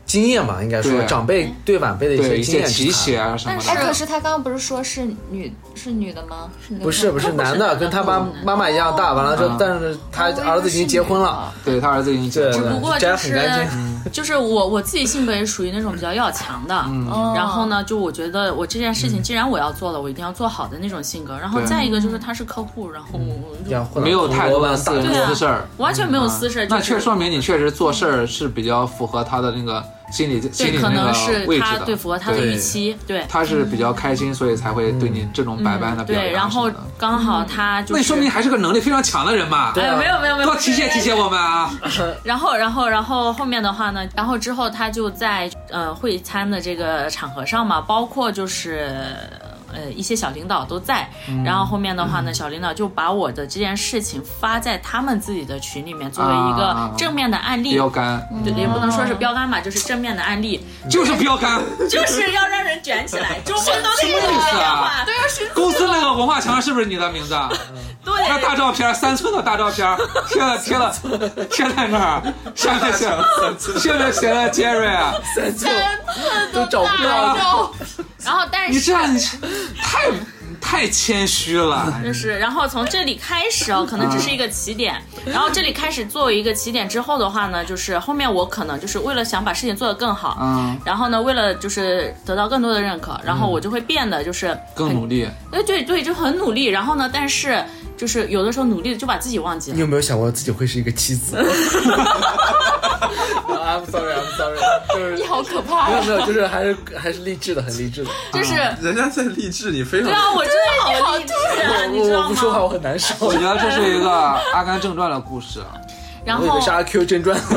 Speaker 3: 经验嘛，应该说长辈对晚辈的一些经验
Speaker 1: 提携啊什么的。
Speaker 4: 哎，可是他刚刚不是说是女是女的吗？是
Speaker 3: 不是不是男的，跟他妈妈妈一样大，完了之后，但是他儿子已经结婚了，
Speaker 1: 对他儿子已经结婚了，
Speaker 2: 只不过就是
Speaker 3: 嗯
Speaker 2: 就是我我自己性格也属于那种比较要强的，嗯，然后呢，就我觉得我这件事情既然我要做了，我一定要做好的那种性格。然后再一个就是他是客户，然后
Speaker 1: 没有太多的私人私事儿，
Speaker 2: 完全没有私事。
Speaker 1: 那确说明你确实做事儿是比较符合他的那个心理心理那个位置的，
Speaker 2: 对，符合他的预期，对，
Speaker 1: 他是比较开心，所以才会对你这种百般的表扬。
Speaker 2: 对，然后刚好他就是，
Speaker 1: 那说明还是个能力非常强的人嘛。
Speaker 2: 对，没有没有没有，
Speaker 1: 多提携提携我们啊。
Speaker 2: 然后然后然后后面的话呢，然后之后他就在呃会餐的这个场合上嘛，包括就是呃一些小领导都在，嗯、然后后面的话呢，嗯、小领导就把我的这件事情发在他们自己的群里面，作为一个正面的案例，
Speaker 1: 标杆，
Speaker 2: 对，也不能说是标杆嘛，就是正面的案例，
Speaker 1: 就是标杆，
Speaker 2: 就是要让人卷起来，中国都是这个话，
Speaker 1: 都要是公司那个文化墙是不是你的名字？
Speaker 2: 对，
Speaker 1: 那大照片，三寸的大照片，贴了贴了贴在那儿，下面写下面写了 Jerry 啊，
Speaker 3: 三寸都找不到。
Speaker 2: 然后，但是
Speaker 1: 你这样你太太谦虚了，
Speaker 2: 就是。然后从这里开始哦，可能只是一个起点。然后这里开始作为一个起点之后的话呢，就是后面我可能就是为了想把事情做得更好，嗯，然后呢，为了就是得到更多的认可，然后我就会变得就是
Speaker 1: 更努力。
Speaker 2: 对对对，就很努力。然后呢，但是就是有的时候努力就把自己忘记了。
Speaker 3: 你有没有想过自己会是一个妻子？I'm sorry, I'm sorry， 就是
Speaker 4: 你好可怕。
Speaker 3: 没有没有，就是还是还是励志的，很励志的。
Speaker 2: 就是
Speaker 5: 人家在励志，你非常
Speaker 2: 对啊，我真的好励志啊，你知道吗？
Speaker 3: 我不说话我很难受。
Speaker 1: 我觉得这是一个《阿甘正传》的故事。
Speaker 2: 然后
Speaker 3: 我以为是阿 Q 正传。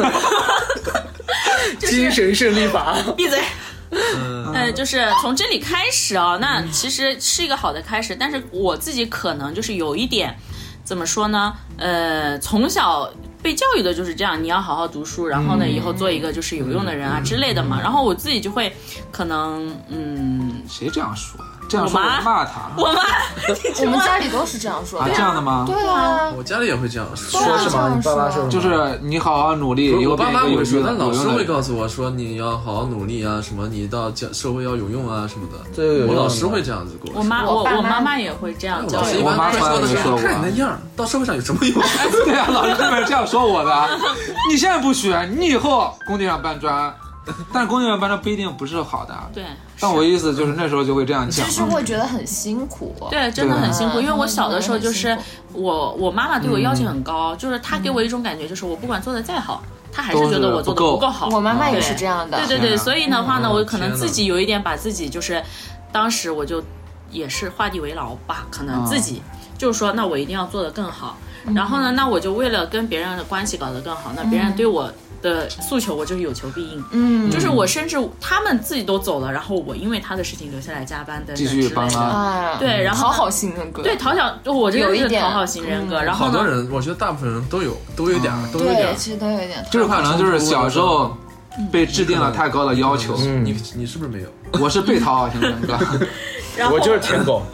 Speaker 3: 精神胜利法。
Speaker 2: 闭嘴。嗯、呃，就是从这里开始啊，那其实是一个好的开始，但是我自己可能就是有一点，怎么说呢？呃，从小被教育的就是这样，你要好好读书，然后呢，以后做一个就是有用的人啊之类的嘛。然后我自己就会可能，嗯，
Speaker 1: 谁这样说？这样说我骂他。
Speaker 2: 我妈，
Speaker 4: 我们家里都是这样说的。
Speaker 1: 啊，这样的吗？
Speaker 4: 对啊，
Speaker 5: 我家里也会这样说。
Speaker 3: 说什么？你爸妈说
Speaker 1: 就是你好好努力，以后
Speaker 5: 我爸妈会说，但老师会
Speaker 1: 告
Speaker 5: 告诉我说你要好好努力啊，什么你到社会要有用啊什么的。
Speaker 3: 对，
Speaker 5: 我老师会这样子跟我说。
Speaker 2: 我妈，我我妈妈也会这样教我。
Speaker 1: 我妈从来没说过。
Speaker 5: 看你那样，到社会上有什么用？
Speaker 1: 对啊，老师是这样说我的。你现在不学，你以后工地上搬砖。但是工地上搬砖不一定不是好的，
Speaker 2: 对。
Speaker 1: 但我意思就是那时候就会这样讲，
Speaker 4: 就是会觉得很辛苦，
Speaker 2: 对，真的很辛苦。因为我小的时候就是我我妈妈对我要求很高，就是她给我一种感觉，就是我不管做的再好，她还是觉得我做的不够好。
Speaker 4: 我妈妈也是这样的，
Speaker 2: 对对对。所以的话呢，我可能自己有一点把自己就是，当时我就也是画地为牢吧，可能自己就是说，那我一定要做得更好。然后呢，那我就为了跟别人的关系搞得更好，那别人对我的诉求我就是有求必应，嗯，就是我甚至他们自己都走了，然后我因为他的事情留下来加班等等
Speaker 1: 继续帮他，
Speaker 2: 对，然后
Speaker 4: 讨好型人格，
Speaker 2: 对，讨好，我这个是讨好型人格，然后
Speaker 5: 好多人，我觉得大部分人都有，都有点，都有点，
Speaker 4: 对，其实都有点，
Speaker 1: 就是可能就是小时候被制定了太高的要求，
Speaker 5: 你你是不是没有？
Speaker 1: 我是被讨好型人格，
Speaker 3: 我就是舔狗。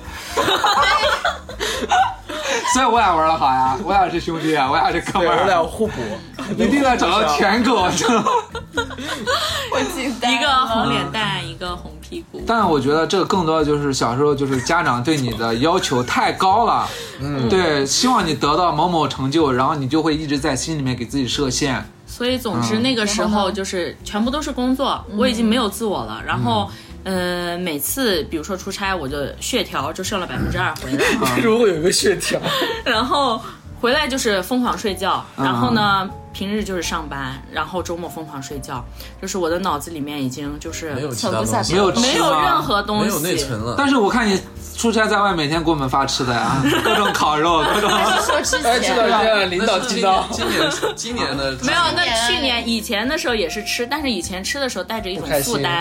Speaker 1: 所以我俩玩的好呀，我俩是兄弟啊，我俩是哥们儿，
Speaker 3: 我俩互补，
Speaker 1: 一定要找到舔狗，知道吗？
Speaker 4: 我记得
Speaker 2: 一个红脸蛋，一个红屁股。
Speaker 1: 但我觉得这个更多的就是小时候就是家长对你的要求太高了，嗯，对，希望你得到某某成就，然后你就会一直在心里面给自己设限。
Speaker 2: 所以总之那个时候就是全部都是工作，嗯、我已经没有自我了，然后。嗯呃，每次比如说出差，我的血条就剩了百分之二回来。
Speaker 3: 如果有一个血条，
Speaker 2: 然后回来就是疯狂睡觉，然后呢，平日就是上班，然后周末疯狂睡觉，就是我的脑子里面已经就是
Speaker 5: 没有其他东西，
Speaker 1: 没有
Speaker 2: 没有任何东西，
Speaker 5: 没有内存了。
Speaker 1: 但是我看你出差在外，每天给我们发吃的呀，各种烤肉，各种。
Speaker 4: 说之前，
Speaker 3: 知道这样领导知道。
Speaker 5: 今年今年的
Speaker 2: 没有，那去年以前的时候也是吃，但是以前吃的时候带着一种负担。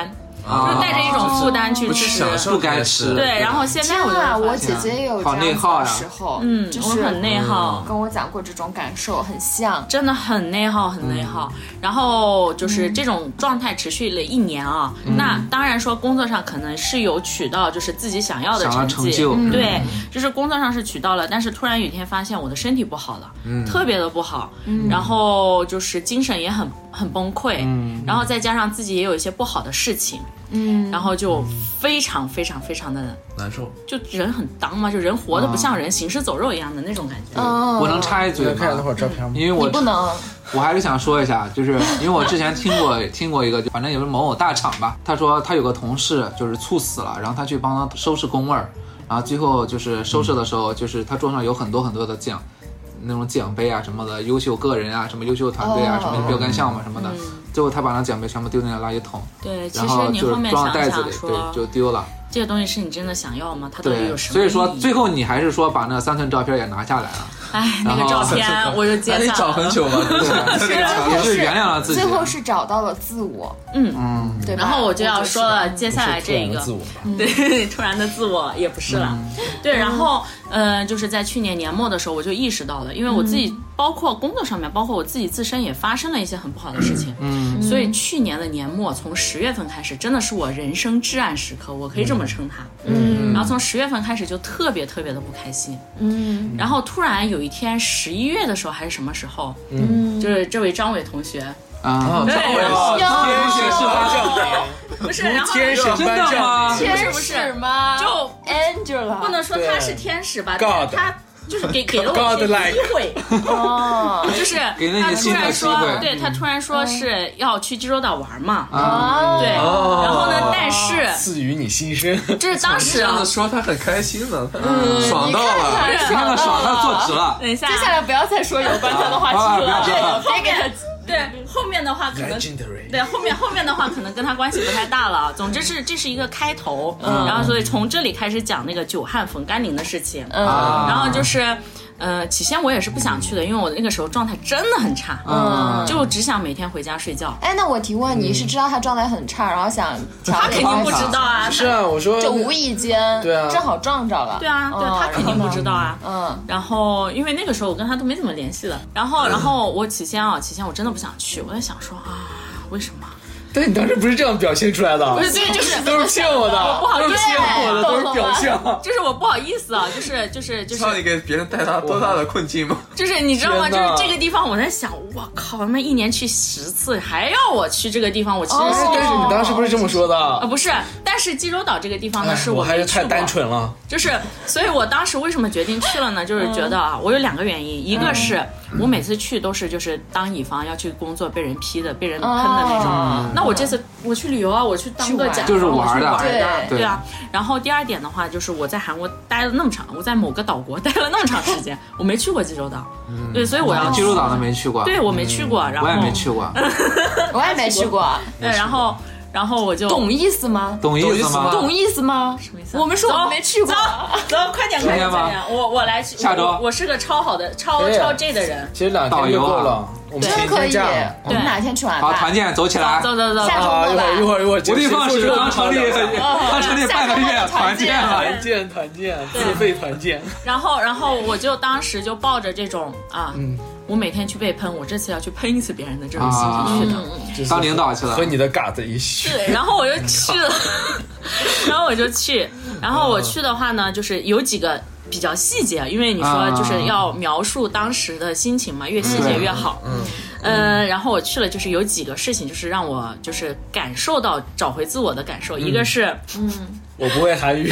Speaker 2: 就是带着一种负担去吃，
Speaker 1: 不该吃。
Speaker 2: 对，然后现在我就
Speaker 4: 啊，我姐姐也有这样子的时候，
Speaker 2: 嗯，
Speaker 4: 就是
Speaker 2: 很内耗，
Speaker 4: 跟我讲过这种感受，很像，
Speaker 2: 真的很内耗，很内耗。然后就是这种状态持续了一年啊，那当然说工作上可能是有取到就是自己想要的成绩，对，就是工作上是取到了，但是突然有一天发现我的身体不好了，特别的不好，然后就是精神也很很崩溃，然后再加上自己也有一些不好的事情，嗯，然后就非常非常非常的
Speaker 5: 难受，
Speaker 2: 就人很当嘛，就人活得不像人，行尸走肉一样的那种感觉。
Speaker 4: 嗯，
Speaker 1: 我能插一嘴吗？
Speaker 3: 看那会儿照片吗？
Speaker 1: 因为我
Speaker 4: 你不能，
Speaker 1: 我还是想说一下，就是因为我之前听过听过一个，反正也是某某大厂吧，他说他有个同事就是猝死了，然后他去帮他收拾工位儿，然后最后就是收拾的时候，就是他桌上有很多很多的奖。那种奖杯啊什么的，优秀个人啊，什么优秀团队啊， oh. 什么标杆项目什么的，嗯、最后他把那奖杯全部丢进了垃圾桶。
Speaker 2: 对，
Speaker 1: 然后就装袋子里，对，就丢了。
Speaker 2: 这个东西是你真的想要吗？它到底有什么？
Speaker 1: 所以说最后你还是说把那三寸照片也拿下来了。
Speaker 2: 哎，那个照片我就接下了。
Speaker 5: 你找很久吧，
Speaker 1: 也是原谅了自己。
Speaker 4: 最后是找到了自我。
Speaker 2: 嗯嗯，对。然后我就要说了，接下来这个，对，突然的自我也不是了。对，然后呃，就是在去年年末的时候，我就意识到了，因为我自己包括工作上面，包括我自己自身也发生了一些很不好的事情。嗯。所以去年的年末，从十月份开始，真的是我人生至暗时刻，我可以这么称它。嗯。然后从十月份开始就特别特别的不开心。嗯。然后突然有一天十一月的时候还是什么时候，嗯，就是这位张伟同学
Speaker 1: 啊，
Speaker 2: 对，
Speaker 3: 然后天神颁奖给，
Speaker 2: 不是，然后
Speaker 3: 天神颁奖，
Speaker 4: 天使吗？
Speaker 2: 就
Speaker 4: Angela，
Speaker 2: 不能说他是天使吧，但是他就是给给了我一些机会哦，就是他突然说，对他突然说是要去济州岛玩嘛，啊，对，然后呢，但是
Speaker 3: 赐予你新生，
Speaker 2: 就是当时
Speaker 5: 这样子说他很开心呢，爽到了，
Speaker 1: 你看他爽，他坐直了。
Speaker 2: 等一下，
Speaker 4: 接下来不要再说有关他的话题了，别给他。
Speaker 2: 对，后面的话可能对后面后面的话可能跟他关系不太大了。总之是这是一个开头，嗯、然后所以从这里开始讲那个久旱逢甘霖的事情。嗯，然后就是。呃，起先我也是不想去的，因为我那个时候状态真的很差，嗯，就只想每天回家睡觉。
Speaker 4: 哎，那我提问，你是知道他状态很差，然后想
Speaker 2: 他肯定不知道啊，
Speaker 3: 是啊，我说
Speaker 4: 就无意间，
Speaker 3: 对啊，
Speaker 4: 正好撞着了，
Speaker 2: 对啊，对他肯定不知道啊，嗯，然后因为那个时候我跟他都没怎么联系了，然后然后我起先啊，起先我真的不想去，我在想说啊，为什么？
Speaker 3: 但你当时不是这样表现出来的，
Speaker 2: 不是，对，就是
Speaker 3: 都是骗我的，
Speaker 2: 我不好意思，
Speaker 3: 骗我的都是表象，
Speaker 2: 就是我不好意思啊，就是就是就是。
Speaker 5: 知道你给别人带来多大的困境吗？
Speaker 2: 就是你知道吗？就是这个地方，我在想，我靠，他妈一年去十次，还要我去这个地方，我其实是。
Speaker 3: 但是你当时不是这么说的
Speaker 2: 啊？不是，但是济州岛这个地方呢，是
Speaker 3: 我
Speaker 2: 还
Speaker 3: 是太单纯了。
Speaker 2: 就是，所以我当时为什么决定去了呢？就是觉得啊，我有两个原因，一个是我每次去都是就是当乙方要去工作被人批的、被人喷的那种，那我这次我去。旅游啊，我去当个甲方，
Speaker 1: 就是玩的，
Speaker 2: 对对啊。然后第二点的话，就是我在韩国待了那么长，我在某个岛国待了那么长时间，我没去过济州岛，对，所以我要
Speaker 1: 济州岛都没去过，
Speaker 2: 对我没去过，然后
Speaker 1: 我也没去过，
Speaker 4: 我也没去过，
Speaker 2: 对，然后。然后我就
Speaker 4: 懂意思吗？
Speaker 1: 懂意思吗？
Speaker 4: 懂意思吗？
Speaker 2: 什么意思？
Speaker 4: 我们说我们没去过。
Speaker 2: 走，走，快点，快点，快点！我我来
Speaker 1: 下周，
Speaker 2: 我是个超好的超超 J 的人。
Speaker 3: 其实两天就够了，我们
Speaker 4: 真可以。我们哪天去玩？
Speaker 1: 好，团建走起来！
Speaker 2: 走走走，
Speaker 4: 下周过来。
Speaker 3: 一会儿一会儿，
Speaker 1: 无地放矢刚成立，刚成立半个月，团建
Speaker 3: 团建团建，自费团建。
Speaker 2: 然后然后我就当时就抱着这种啊。我每天去被喷，我这次要去喷一次别人的这种心情去的，
Speaker 3: 啊、
Speaker 1: 当领导去了，
Speaker 3: 和你的嘎子一起。
Speaker 2: 对，然后我就去了，然后我就去，然后我去的话呢，就是有几个比较细节，因为你说就是要描述当时的心情嘛，越细节越好。嗯，呃，然后我去了，就是有几个事情，就是让我就是感受到找回自我的感受，嗯、一个是，嗯。
Speaker 3: 我不会韩语，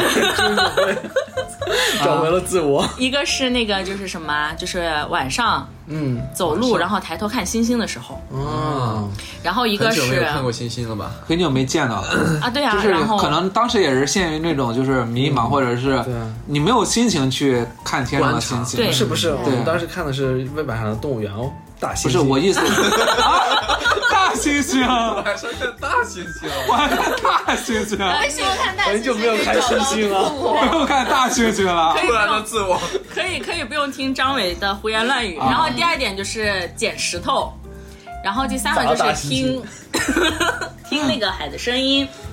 Speaker 3: 找回了自我。
Speaker 2: 一个是那个就是什么，就是晚上，嗯，走路然后抬头看星星的时候，嗯，然后一个是
Speaker 5: 很久没有看过星星了吧？
Speaker 1: 很久没见到了
Speaker 2: 啊，对啊，
Speaker 1: 就是可能当时也是陷于那种就是迷茫，或者是你没有心情去看天上的星星。
Speaker 2: 对，
Speaker 3: 不是不是，我们当时看的是魏百涵的动物园哦。大猩猩
Speaker 1: 不是我意思，啊、大猩猩，
Speaker 5: 我还说看大猩猩，
Speaker 1: 我还看大猩猩，
Speaker 4: 我喜欢看大猩猩，
Speaker 3: 很久没有看猩猩了，
Speaker 1: 我又看大猩猩了，
Speaker 5: 突然的自我，
Speaker 2: 可以可以不用听张伟的胡言乱语。然后第二点就是捡石头，然后第三个就是听听那个海的声音。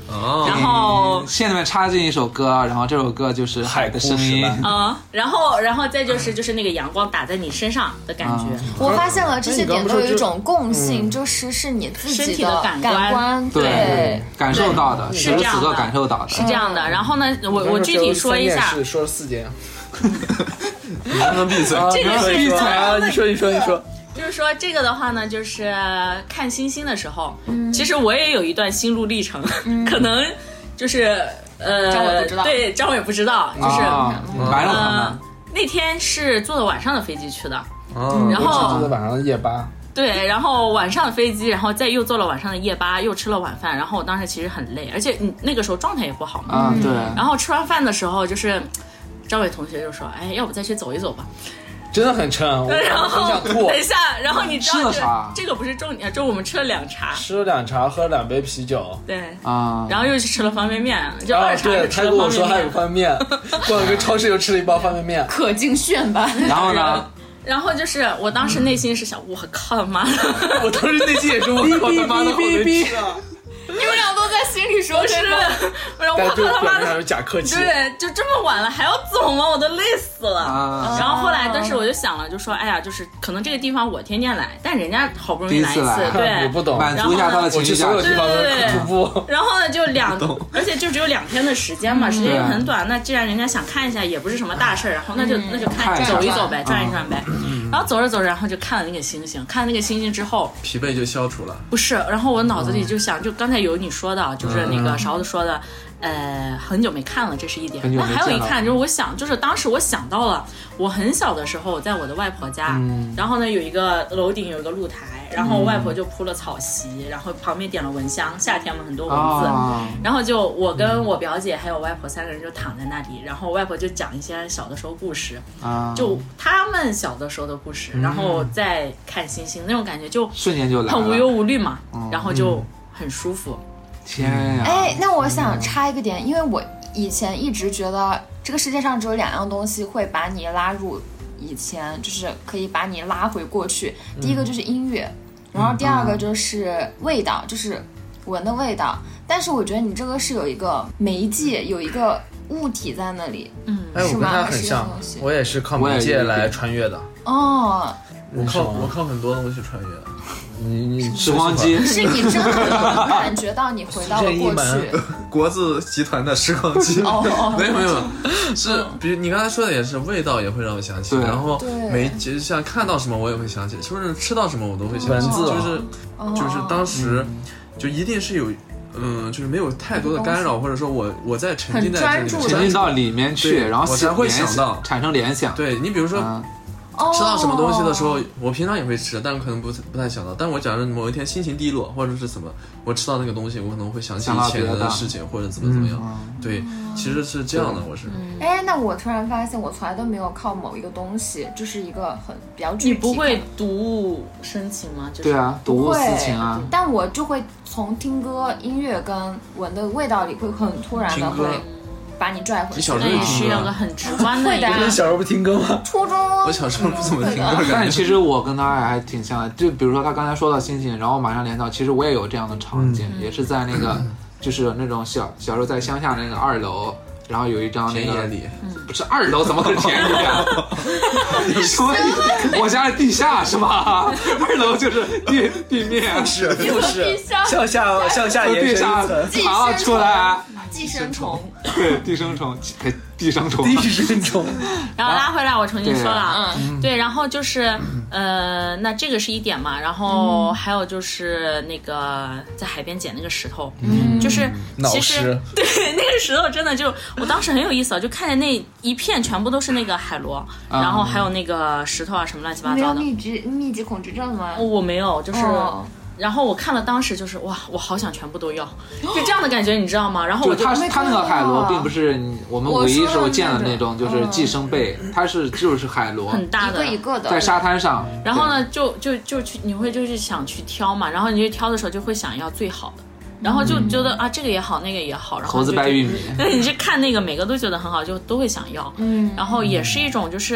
Speaker 5: 哦，
Speaker 2: 然后
Speaker 1: 线里面插进一首歌，然后这首歌就是海的声音，
Speaker 2: 嗯，然后然后再就是就是那个阳光打在你身上的感觉。
Speaker 4: 嗯、我发现了这些点都有一种共性，就是是你自己的
Speaker 2: 身体的感
Speaker 4: 官，感官
Speaker 1: 对,
Speaker 4: 对
Speaker 1: 感受到的，
Speaker 2: 是这样的，
Speaker 1: 此刻感受到的，
Speaker 2: 是这样的。然后呢，我我具体说一下，
Speaker 3: 是说四件，
Speaker 5: 你能不能闭嘴？
Speaker 2: 这个是
Speaker 3: 闭嘴啊！你说你说你说。
Speaker 2: 就是说这个的话呢，就是看星星的时候，嗯、其实我也有一段心路历程，嗯、可能就是呃，
Speaker 4: 张伟不知道，
Speaker 2: 对，张伟不知道，就是
Speaker 1: 白了
Speaker 2: 呃，那天是坐的晚上的飞机去的，
Speaker 3: 哦、
Speaker 2: 然后
Speaker 3: 坐的晚上的夜巴。
Speaker 2: 对，然后晚上的飞机，然后再又坐了晚上的夜巴，又吃了晚饭，然后我当时其实很累，而且你那个时候状态也不好嘛，
Speaker 1: 啊对。
Speaker 2: 然后吃完饭的时候，就是张伟同学就说：“哎，要不再去走一走吧。”
Speaker 3: 真的很撑，我很想吐。
Speaker 2: 等一下，然后你知道
Speaker 1: 吃了啥？
Speaker 2: 这个不是重点，就我们吃了两茶，
Speaker 3: 吃了两茶，喝了两杯啤酒。
Speaker 2: 对
Speaker 1: 啊，
Speaker 2: 然后又去吃了方便面，就二茶
Speaker 3: 对，
Speaker 2: 吃了
Speaker 3: 他跟我
Speaker 2: 方便面。
Speaker 3: 说还有方便面，逛了个超市又吃了一包方便面，
Speaker 4: 可劲炫吧。
Speaker 1: 然后呢？
Speaker 2: 然后就是我当时内心是想，我靠他妈的！
Speaker 3: 我当时内心也是我靠他妈的好能吃啊！
Speaker 4: 你们俩都在心里说
Speaker 2: 是，不是我靠他妈的
Speaker 3: 假客气。
Speaker 2: 对，就这么晚了还要走吗？我都累死了。啊、然后后来，但是我就想了，就说，哎呀，就是可能这个地方我天天来，但人家好不容易来一次，对，
Speaker 3: 我不懂，
Speaker 1: 满足一下他的情绪价值。
Speaker 3: 对对对，徒步。
Speaker 2: 然后呢，就两，而且就只有两天的时间嘛，时间又很短。那既然人家想看一下，也不是什么大事儿，然后那就那就看走一走呗，转一转呗。然后走着走着，然后就看了那个星星，看了那个星星之后，
Speaker 5: 疲惫就消除了。
Speaker 2: 不是，然后我脑子里就想，就刚才有你说的，就是那个勺子说的，呃，很久没看了，这是一点。那还有一看，就是我想，就是当时我想到了，我很小的时候，在我的外婆家，嗯、然后呢有一个楼顶有一个露台，然后外婆就铺了草席，然后旁边点了蚊香，夏天嘛很多蚊子，哦、然后就我跟我表姐还有外婆三个人就躺在那里，然后外婆就讲一些小的时候故事，啊、就他们小的时候的故事，然后再看星星，那种感觉就
Speaker 1: 瞬间就来了，
Speaker 2: 很无忧无虑嘛，嗯、然后就很舒服。
Speaker 1: 天呀！
Speaker 4: 哎，那我想插一个点，因为我以前一直觉得这个世界上只有两样东西会把你拉入以前，就是可以把你拉回过去。第一个就是音乐，然后第二个就是味道，就是闻的味道。但是我觉得你这个是有一个媒介，有一个物体在那里，嗯，
Speaker 3: 哎，我跟他很像，我也是靠媒介来穿越的。
Speaker 4: 哦，
Speaker 5: 我靠，我靠很多东西穿越。
Speaker 3: 你你
Speaker 1: 时光机
Speaker 4: 是你真的感觉到你回到了过去。
Speaker 5: 国字集团的时光机，哦、没有没有，是比如你刚才说的也是，味道也会让我想起，然后没就像看到什么我也会想起，就是吃到什么我都会想起，
Speaker 3: 文字
Speaker 5: 就是就是当时就一定是有。嗯，就是没有太多的干扰，或者说我我在沉浸在这里，
Speaker 1: 沉浸到里面去，然后
Speaker 5: 我才会想到
Speaker 1: 产生联想。
Speaker 5: 对你比如说。嗯吃到什么东西的时候，我平常也会吃，但可能不不太想到。但我假如某一天心情低落，或者是什么，我吃到那个东西，我可能会想起以前的事情，或者怎么怎么样。嗯、对，其实是这样的，我是。
Speaker 4: 哎、嗯，那我突然发现，我从来都没有靠某一个东西，就是一个很比较具体。
Speaker 2: 你不会读物生情吗？就是、
Speaker 1: 对啊，读物思情啊。
Speaker 4: 但我就会从听歌、音乐跟闻的味道里，会很突然的会。把你拽回去，
Speaker 2: 那也是有个很直观的一个。
Speaker 3: 你小时候不听歌吗？
Speaker 4: 初中，
Speaker 5: 我小时候不怎么听歌。
Speaker 1: 但其实我跟他还挺像的，就比如说他刚才说到星星，然后马上连到，其实我也有这样的场景，嗯、也是在那个，就是那种小小时候在乡下那个二楼。然后有一张那个，不是二楼，怎么可能田野啊？你说我家的地下是吧？二楼就是地地面，
Speaker 3: 是不是？向下向下延伸一层，
Speaker 1: 爬出来，
Speaker 4: 寄生虫，
Speaker 1: 对，寄生虫，寄生虫，
Speaker 3: 寄生虫。
Speaker 2: 然后拉回来，我重新说了，嗯，对，然后就是呃，那这个是一点嘛，然后还有就是那个在海边捡那个石头，嗯，就是其实对那个石头真的就。我当时很有意思啊，就看见那一片全部都是那个海螺，嗯、然后还有那个石头啊什么乱七八糟的。
Speaker 4: 没有密集密集恐惧症吗？
Speaker 2: 我没有，就是。哦然后我看了，当时就是哇，我好想全部都要，就这样的感觉，你知道吗？然后我就
Speaker 1: 他他那个海螺并不是我们唯一时候见的那种，就是寄生贝，它是就是海螺，
Speaker 2: 很大的
Speaker 4: 一个一个的，
Speaker 1: 在沙滩上。
Speaker 2: 然后呢，就就就去，你会就是想去挑嘛，然后你去挑的时候就会想要最好的。然后就觉得、嗯、啊，这个也好，那个也好，然后
Speaker 1: 猴子掰玉米。
Speaker 2: 对，你去看那个，每个都觉得很好，就都会想要。嗯，然后也是一种就是，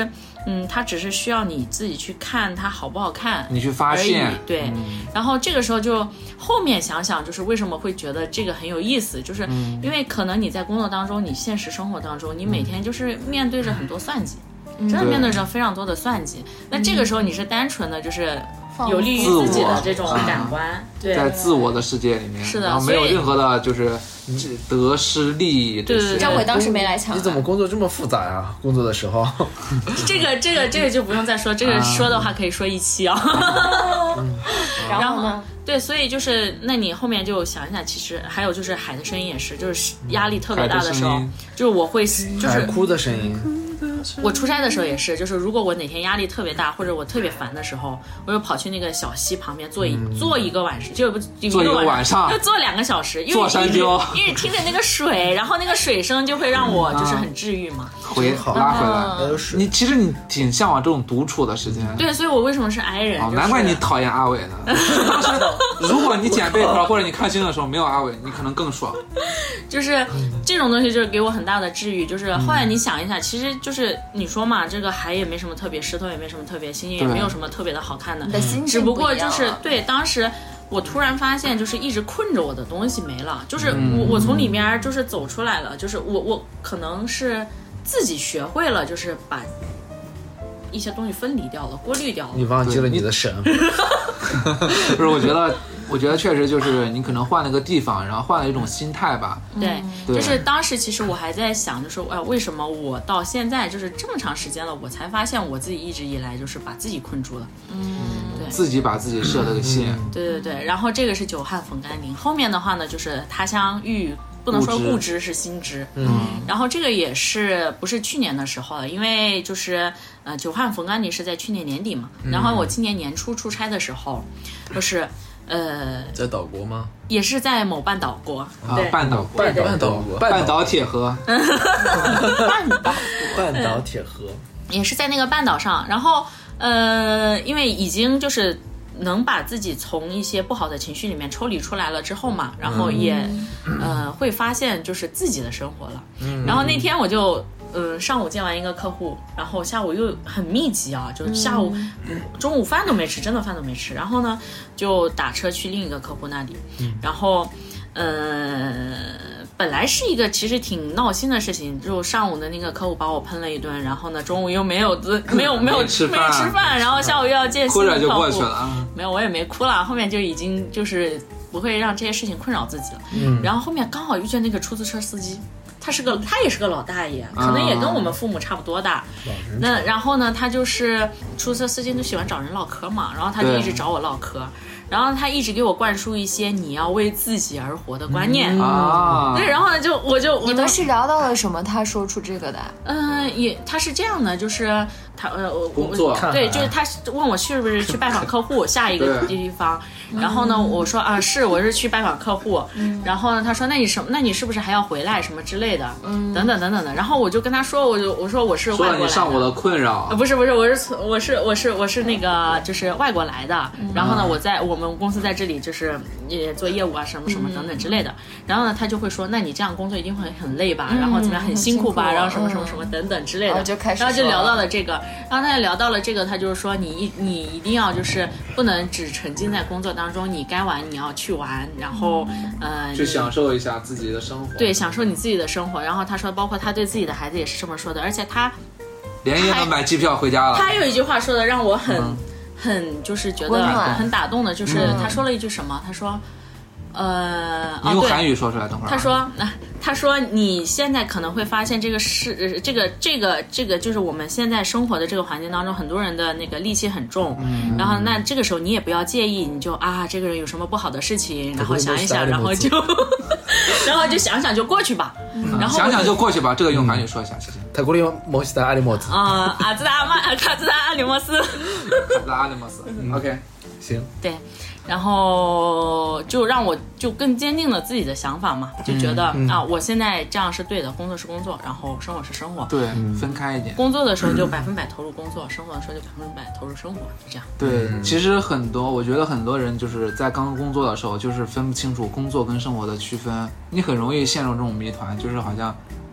Speaker 2: 嗯，它只是需要你自己去看它好不好看，
Speaker 1: 你去发现，
Speaker 2: 对、嗯。然后这个时候就后面想想，就是为什么会觉得这个很有意思，就是因为可能你在工作当中，你现实生活当中，你每天就是面对着很多算计，嗯、真的面对着非常多的算计。那这个时候你是单纯的就是有利于自己的这种感官，啊、对，
Speaker 1: 在自我的世界里面，
Speaker 2: 是的，
Speaker 1: 然后没有任何的就是得失利益。
Speaker 2: 对对对，
Speaker 4: 张伟当时没来抢、啊。
Speaker 3: 你怎么工作这么复杂呀？工作的时候，
Speaker 2: 这个这个这个就不用再说，这个说的话可以说一期啊。
Speaker 4: 嗯、然后呢？
Speaker 2: 对，所以就是，那你后面就想一想，其实还有就是海的声音也是，就是压力特别大的时候，就是我会就是
Speaker 3: 海哭的声音。
Speaker 2: 我出差的时候也是，就是如果我哪天压力特别大，或者我特别烦的时候，我就跑去那个小溪旁边坐一、嗯、坐一个晚上，就不
Speaker 1: 坐一个晚上，
Speaker 2: 就坐两个小时，因为
Speaker 1: 坐山雕，
Speaker 2: 因为听着那个水，然后那个水声就会让我就是很治愈嘛，
Speaker 1: 回拉回来。嗯、你其实你挺向往这种独处的时间。
Speaker 2: 对，所以我为什么是 I 人？
Speaker 1: 哦，难怪你讨厌阿伟呢。如果你捡贝壳或者你看星的时候没有阿伟，你可能更爽。
Speaker 2: 就是这种东西，就是给我很大的治愈。就是后来你想一下，其实就是你说嘛，这个海也没什么特别，石头也没什么特别，星星也没有什么特别的好看的，只不过就是对当时我突然发现，就是一直困着我的东西没了，就是我我从里面就是走出来了，就是我我可能是自己学会了，就是把一些东西分离掉了，过滤掉了。
Speaker 3: 你忘记了你的神。
Speaker 1: 不是，我觉得我觉得确实就是你可能换了个地方，然后换了一种心态吧。
Speaker 2: 对，对，就是当时其实我还在想，就是哎，为什么我到现在就是这么长时间了，我才发现我自己一直以来就是把自己困住了。嗯，对，
Speaker 1: 自己把自己设了个线。
Speaker 2: 嗯、对对对，然后这个是久旱逢甘霖，后面的话呢就是他乡遇。不能说物知是心知，嗯，然后这个也是不是去年的时候了，因为就是呃久旱逢甘霖是在去年年底嘛，嗯、然后我今年年初出差的时候，就是呃
Speaker 5: 在岛国吗？
Speaker 2: 也是在某半岛国，
Speaker 1: 啊，半岛国，
Speaker 3: 半岛半岛国，
Speaker 1: 半岛铁盒，
Speaker 2: 半岛
Speaker 3: 半岛铁盒，
Speaker 2: 也是在那个半岛上，然后呃因为已经就是。能把自己从一些不好的情绪里面抽离出来了之后嘛，然后也、嗯、呃会发现就是自己的生活了。嗯、然后那天我就呃上午见完一个客户，然后下午又很密集啊，就下午、嗯、中午饭都没吃，真的饭都没吃。然后呢就打车去另一个客户那里，嗯、然后呃。本来是一个其实挺闹心的事情，就上午的那个客户把我喷了一顿，然后呢中午又没有没有没有
Speaker 1: 没吃
Speaker 2: 饭，没吃饭，然后下午又要见新的客户，
Speaker 1: 哭着就过去了。
Speaker 2: 没有，我也没哭了，后面就已经就是不会让这些事情困扰自己了。嗯，然后后面刚好遇见那个出租车司机。他是个，他也是个老大爷，可能也跟我们父母差不多大。嗯、那然后呢，他就是出租车司机都喜欢找人唠嗑嘛，然后他就一直找我唠嗑，然后他一直给我灌输一些你要为自己而活的观念。
Speaker 1: 啊、
Speaker 2: 嗯，对，然后呢，就我就
Speaker 4: 你们是聊到了什么？他说出这个的？
Speaker 2: 嗯、呃，也他是这样的，就是他呃，我
Speaker 1: 工作
Speaker 2: 对，就是他问我是不是去拜访客户下一个地方。然后呢，我说啊是，我是去拜访客户。嗯、然后呢，他说那你什么？那你是不是还要回来什么之类的？嗯，等等等等的。然后我就跟他说，我就我说我是外国来的。
Speaker 1: 说了你上我的困扰。
Speaker 2: 呃，不是不是，我是我是我是我是那个就是外国来的。嗯、然后呢，我在我们公司在这里就是也做业务啊什么什么等等之类的。嗯、然后呢，他就会说，那你这样工作一定会很累吧？嗯、然后怎么样很辛苦吧？然后什么什么什么等等之类的。
Speaker 4: 然后就开始，
Speaker 2: 然后就聊到了这个，然后他也聊到了这个，他就是说你一你一定要就是不能只沉浸在工作当中，你该玩。你要去玩，然后呃，
Speaker 1: 去享受一下自己的生活。
Speaker 2: 对，享受你自己的生活。然后他说，包括他对自己的孩子也是这么说的，而且他
Speaker 1: 连夜能买机票回家了。
Speaker 2: 他有一句话说的让我很、嗯、很就是觉得很打动的，就是他说了一句什么？他说。呃，
Speaker 1: 你用韩语说出来，等会儿。
Speaker 2: 他说，那、呃、他说你现在可能会发现这个是这个这个这个就是我们现在生活的这个环境当中，很多人的那个戾气很重。嗯。然后那这个时候你也不要介意，你就啊，这个人有什么不好的事情，然后想一想，然后就，然后就想想就过去吧。嗯、然后
Speaker 1: 想想就过去吧，这个用韩语说一下，谢谢。
Speaker 3: 泰国用摩西达阿里莫斯。
Speaker 2: 啊，阿兹达曼，卡兹达阿里莫斯。
Speaker 1: 卡兹达阿里莫斯。OK，
Speaker 3: 行。
Speaker 2: 对。然后就让我就更坚定了自己的想法嘛，就觉得、嗯嗯、啊，我现在这样是对的，工作是工作，然后生活是生活，
Speaker 1: 对，嗯、分开一点。
Speaker 2: 工作的时候就百分百投入工作，嗯、生活的时候就百分百投入生活，就这样。
Speaker 1: 对，嗯、其实很多，我觉得很多人就是在刚工作的时候，就是分不清楚工作跟生活的区分，你很容易陷入这种谜团，就是好像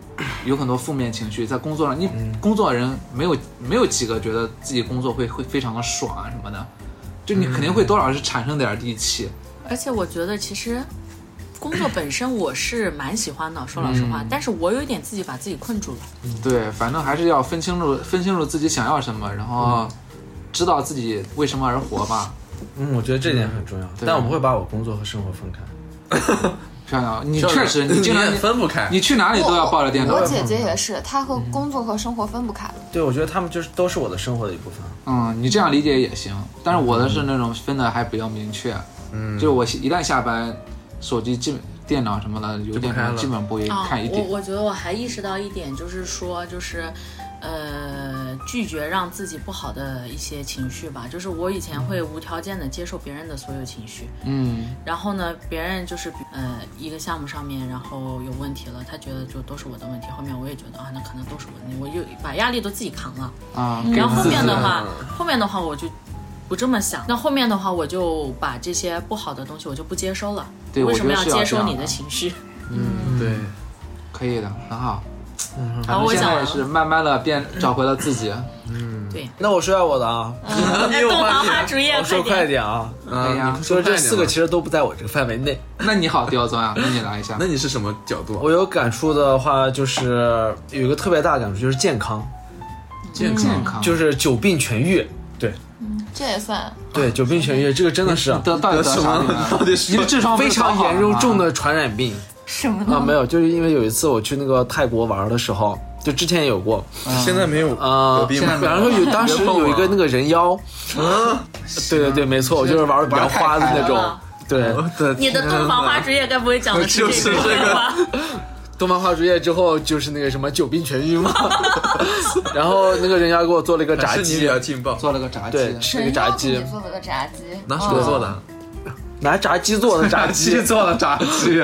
Speaker 1: 有很多负面情绪在工作上，你工作的人没有没有几个觉得自己工作会会非常的爽啊什么的，就你肯定会多少是产生点戾气。
Speaker 2: 而且我觉得其实工作本身我是蛮喜欢的，说老实话，嗯、但是我有一点自己把自己困住了。
Speaker 1: 对，反正还是要分清楚分清楚自己想要什么，然后知道自己为什么而活吧。
Speaker 3: 嗯，我觉得这点很重要，但我不会把我工作和生活分开。
Speaker 1: 漂亮，你确实你经常
Speaker 5: 分不开，
Speaker 1: 你去哪里都要抱着电脑。
Speaker 4: 我姐姐也是，她和工作和生活分不开。
Speaker 3: 对，我觉得他们就是都是我的生活的一部分。
Speaker 1: 嗯，你这样理解也行，但是我的是那种分的还比较明确。嗯，就是我一旦下班，手机基本电脑什么的有点基本不会看一点。
Speaker 2: 啊、我我觉得我还意识到一点，就是说就是。呃，拒绝让自己不好的一些情绪吧，就是我以前会无条件的接受别人的所有情绪，嗯，然后呢，别人就是呃一个项目上面，然后有问题了，他觉得就都是我的问题，后面我也觉得啊，那可能都是我的问题，我就把压力都自己扛了啊、嗯，然后后面的话，后面的话我就不这么想，那后面的话我就把这些不好的东西我就不接收了，
Speaker 1: 对，
Speaker 2: 为什么要接收你的情绪？
Speaker 1: 嗯，对，可以的，很好。
Speaker 2: 嗯，
Speaker 1: 然后我现在也是慢慢的变找回了自己。
Speaker 3: 嗯，对。那我说下我的啊，
Speaker 2: 你有话题，主页
Speaker 3: 我说快一点啊。
Speaker 1: 哎呀，
Speaker 3: 说这四个其实都不在我这个范围内。
Speaker 1: 那你好刁钻啊，那你来一下。
Speaker 5: 那你是什么角度？
Speaker 3: 我有感触的话，就是有一个特别大的感触，就是健康。
Speaker 1: 健健康
Speaker 3: 就是久病痊愈。对。
Speaker 4: 嗯，这也算。
Speaker 3: 对，久病痊愈，这个真的是
Speaker 1: 得到底得啥病？到底是你的智商
Speaker 3: 非常严重的传染病。
Speaker 4: 什么呢？
Speaker 3: 啊，没有，就是因为有一次我去那个泰国玩的时候，就之前也有过，
Speaker 5: 嗯、现在没有啊。
Speaker 3: 比方说有当时有一个那个人妖，嗯，对对对，没错，我就是玩的比较花的那种。对，
Speaker 2: 你的东方花烛夜该不会讲的是这个吧？
Speaker 3: 东方花烛夜之后就是那个什么久病痊愈嘛，然后那个人妖给我做了一个炸鸡，
Speaker 5: 比较劲爆，
Speaker 1: 做了个炸鸡，
Speaker 3: 对，吃了个炸鸡，
Speaker 4: 做了个炸鸡，
Speaker 5: 拿什么做的？
Speaker 3: 拿炸鸡做的炸鸡
Speaker 1: 做的炸鸡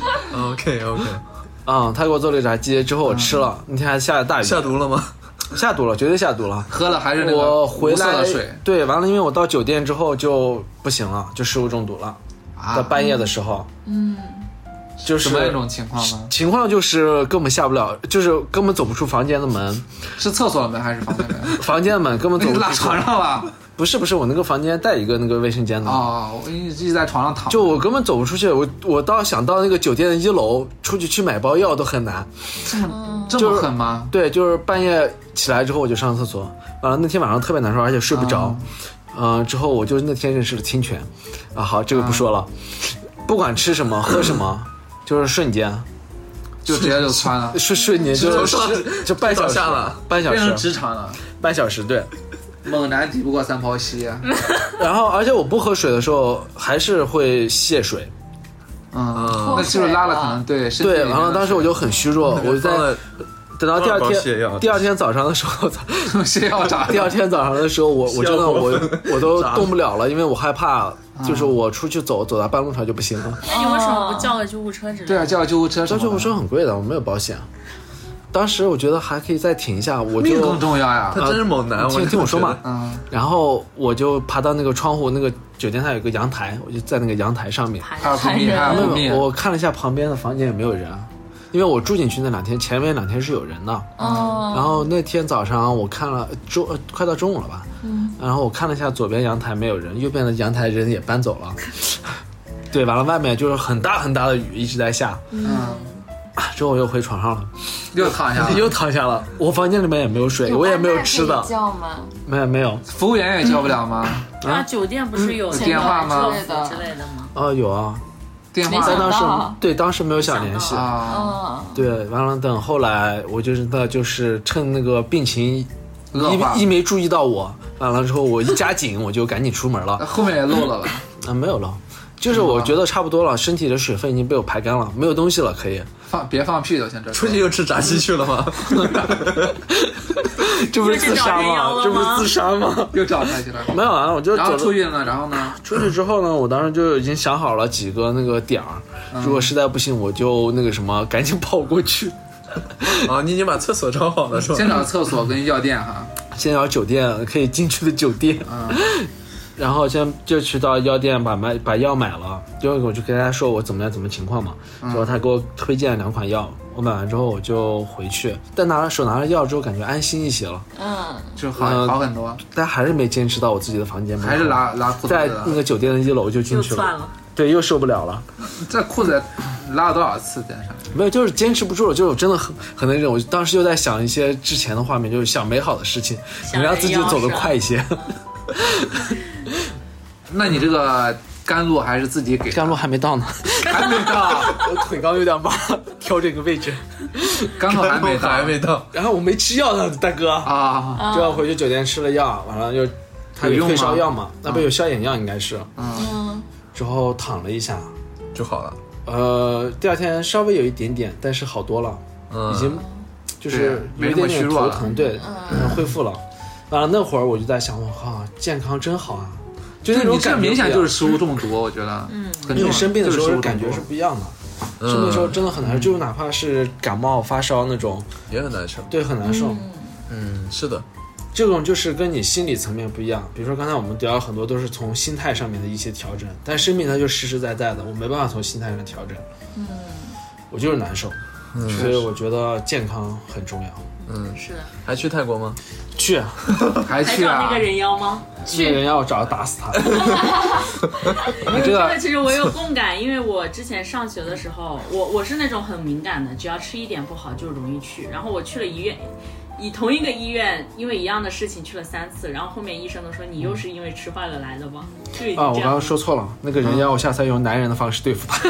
Speaker 5: ，OK OK，
Speaker 3: 嗯，他给我做了个炸鸡之后我吃了，那天还下了大雨，
Speaker 5: 下毒了吗？
Speaker 3: 下毒了，绝对下毒了，
Speaker 1: 喝了还是那个
Speaker 3: 我回来
Speaker 1: 水，
Speaker 3: 对，完了，因为我到酒店之后就不行了，就食物中毒了，到半夜的时候，
Speaker 4: 嗯，
Speaker 3: 就是
Speaker 1: 什么一种情况呢？
Speaker 3: 情况就是根本下不了，就是根本走不出房间的门，
Speaker 1: 是厕所的门还是房间门？
Speaker 3: 房间门根本走不出，
Speaker 1: 拉床上了。
Speaker 3: 不是不是，我那个房间带一个那个卫生间的
Speaker 1: 哦，我一直在床上躺，
Speaker 3: 就我根本走不出去，我我到想到那个酒店的一楼出去去买包药都很难，
Speaker 1: 这么这么狠吗？
Speaker 3: 对，就是半夜起来之后我就上厕所，完了那天晚上特别难受，而且睡不着，嗯、呃，之后我就那天认识了清泉，啊好，这个不说了，嗯、不管吃什么喝什么，就是瞬间。
Speaker 1: 就直接就穿了，
Speaker 3: 瞬瞬间就就半小时
Speaker 5: 了，
Speaker 3: 半小时
Speaker 1: 变成职场了，
Speaker 3: 半小时对。
Speaker 1: 猛男抵不过三泡稀、啊，
Speaker 3: 然后而且我不喝水的时候还是会泄水，
Speaker 1: 嗯，那就是拉了可能对
Speaker 3: 对，然后当时我就很虚弱，我在等到第二天第二天早上的时候，
Speaker 1: 泻药炸，
Speaker 3: 第二天早上的时候我我真的我我都动不了了，因为我害怕，就是我出去走走到半路上就不行了。
Speaker 2: 那你为什么不叫个救护车之类的？
Speaker 1: 对啊，叫个救护车，
Speaker 3: 叫救护车很贵的，我没有保险。当时我觉得还可以再停一下，我就
Speaker 1: 命更重要呀！
Speaker 5: 他真是猛男，
Speaker 3: 听听我说嘛。
Speaker 1: 嗯，
Speaker 3: 然后我就爬到那个窗户，那个酒店它有个阳台，我就在那个阳台上面。
Speaker 1: 还有蜂蜜，还有蜂蜜。
Speaker 3: 我看了一下旁边的房间也没有人，因为我住进去那两天，前面两天是有人的。
Speaker 4: 哦。
Speaker 3: 然后那天早上我看了中快到中午了吧，嗯。然后我看了一下左边阳台没有人，右边的阳台人也搬走了。对，完了外面就是很大很大的雨一直在下。
Speaker 1: 嗯。
Speaker 3: 之后我又回床上了，
Speaker 1: 又躺下了，
Speaker 3: 又躺下了。我房间里面也没有水，我也没有吃的。
Speaker 4: 叫吗？
Speaker 3: 没有没有，
Speaker 1: 服务员也叫不了吗？
Speaker 2: 啊，酒店不是有
Speaker 1: 电话吗？
Speaker 2: 之类的吗？
Speaker 3: 哦，有啊，
Speaker 1: 电话。
Speaker 3: 但当时对当时没有想联系
Speaker 1: 啊。
Speaker 3: 对，完了等后来我就是那就是趁那个病情一一没注意到我，完了之后我一加紧我就赶紧出门了。
Speaker 1: 后面也漏了吧？
Speaker 3: 啊，没有漏。就是我觉得差不多了，身体的水分已经被我排干了，没有东西了，可以
Speaker 1: 放别放屁了，现在
Speaker 5: 出去又吃炸鸡去了吗？
Speaker 3: 这不是自杀吗？这不是自杀吗？
Speaker 1: 又找他去了？
Speaker 3: 没有啊，我就
Speaker 1: 然后出去了，然后呢？
Speaker 3: 出去之后呢，我当时就已经想好了几个那个点儿，嗯、如果实在不行，我就那个什么，赶紧跑过去。
Speaker 5: 啊，你已经把厕所找好了是吧？
Speaker 1: 先找厕所跟药店哈，
Speaker 3: 先找酒店可以进去的酒店。嗯。然后先就去到药店把买把药买了，就我就跟他说我怎么样怎么情况嘛，然后他给我推荐两款药， 我买完之后我就回去，但拿了手拿了药之后，感觉安心一些了，
Speaker 4: 嗯，
Speaker 1: 就好、
Speaker 3: 嗯、
Speaker 1: 好很多，
Speaker 3: 但还是没坚持到我自己的房间门口，
Speaker 1: 还是拉拉裤子
Speaker 3: 在那个酒店的一楼就进去了，
Speaker 2: 又窜了，
Speaker 3: 对，又受不了了。
Speaker 1: 这裤子拉了多少次在上面？
Speaker 3: 没有，就是坚持不住了，就是我真的很很那种。我当时就在想一些之前的画面，就是想美好的事情，你让自己走得快一些。
Speaker 1: 那你这个甘露还是自己给？
Speaker 3: 甘露还没到呢，
Speaker 1: 还没到，
Speaker 3: 我腿刚有点麻，调整个位置。
Speaker 1: 甘露还没到，
Speaker 5: 还没到。
Speaker 3: 然后我没吃药呢，大哥
Speaker 1: 啊，
Speaker 3: 就要回去酒店吃了药，完了就他有退烧药嘛，那不有消炎药应该是，
Speaker 1: 嗯，
Speaker 3: 之后躺了一下
Speaker 5: 就好了。
Speaker 3: 呃，第二天稍微有一点点，但是好多了，
Speaker 5: 嗯、
Speaker 3: 已经就是有一点点头疼，对，嗯，恢复了。完了那会儿我就在想，我靠，健康真好啊！
Speaker 1: 就是你这明显就是食物中毒，我觉得，嗯，
Speaker 3: 因为生病的时候感觉是不一样的，
Speaker 5: 嗯、
Speaker 3: 生病的时候真的很难受，就哪怕是感冒发烧那种
Speaker 5: 也很难受，
Speaker 3: 对，很难受。
Speaker 5: 嗯，是的，
Speaker 3: 这种就是跟你心理层面不一样。比如说刚才我们聊很多都是从心态上面的一些调整，但生病它就实实在在的，我没办法从心态上调整，嗯，我就是难受，嗯、所以我觉得健康很重要。
Speaker 5: 嗯，
Speaker 2: 是的。
Speaker 5: 还去泰国吗？
Speaker 3: 去，
Speaker 1: 还去啊？
Speaker 2: 还找那个人妖吗？
Speaker 3: 那个人妖我找他打死他。
Speaker 1: 你这个
Speaker 2: 其实我有共感，因为我之前上学的时候，我我是那种很敏感的，只要吃一点不好就容易去。然后我去了医院，以同一个医院，因为一样的事情去了三次，然后后面医生都说你又是因为吃坏了来的吧？就已经
Speaker 3: 啊，我刚刚说错了，那个人妖我下次要用男人的方式对付他。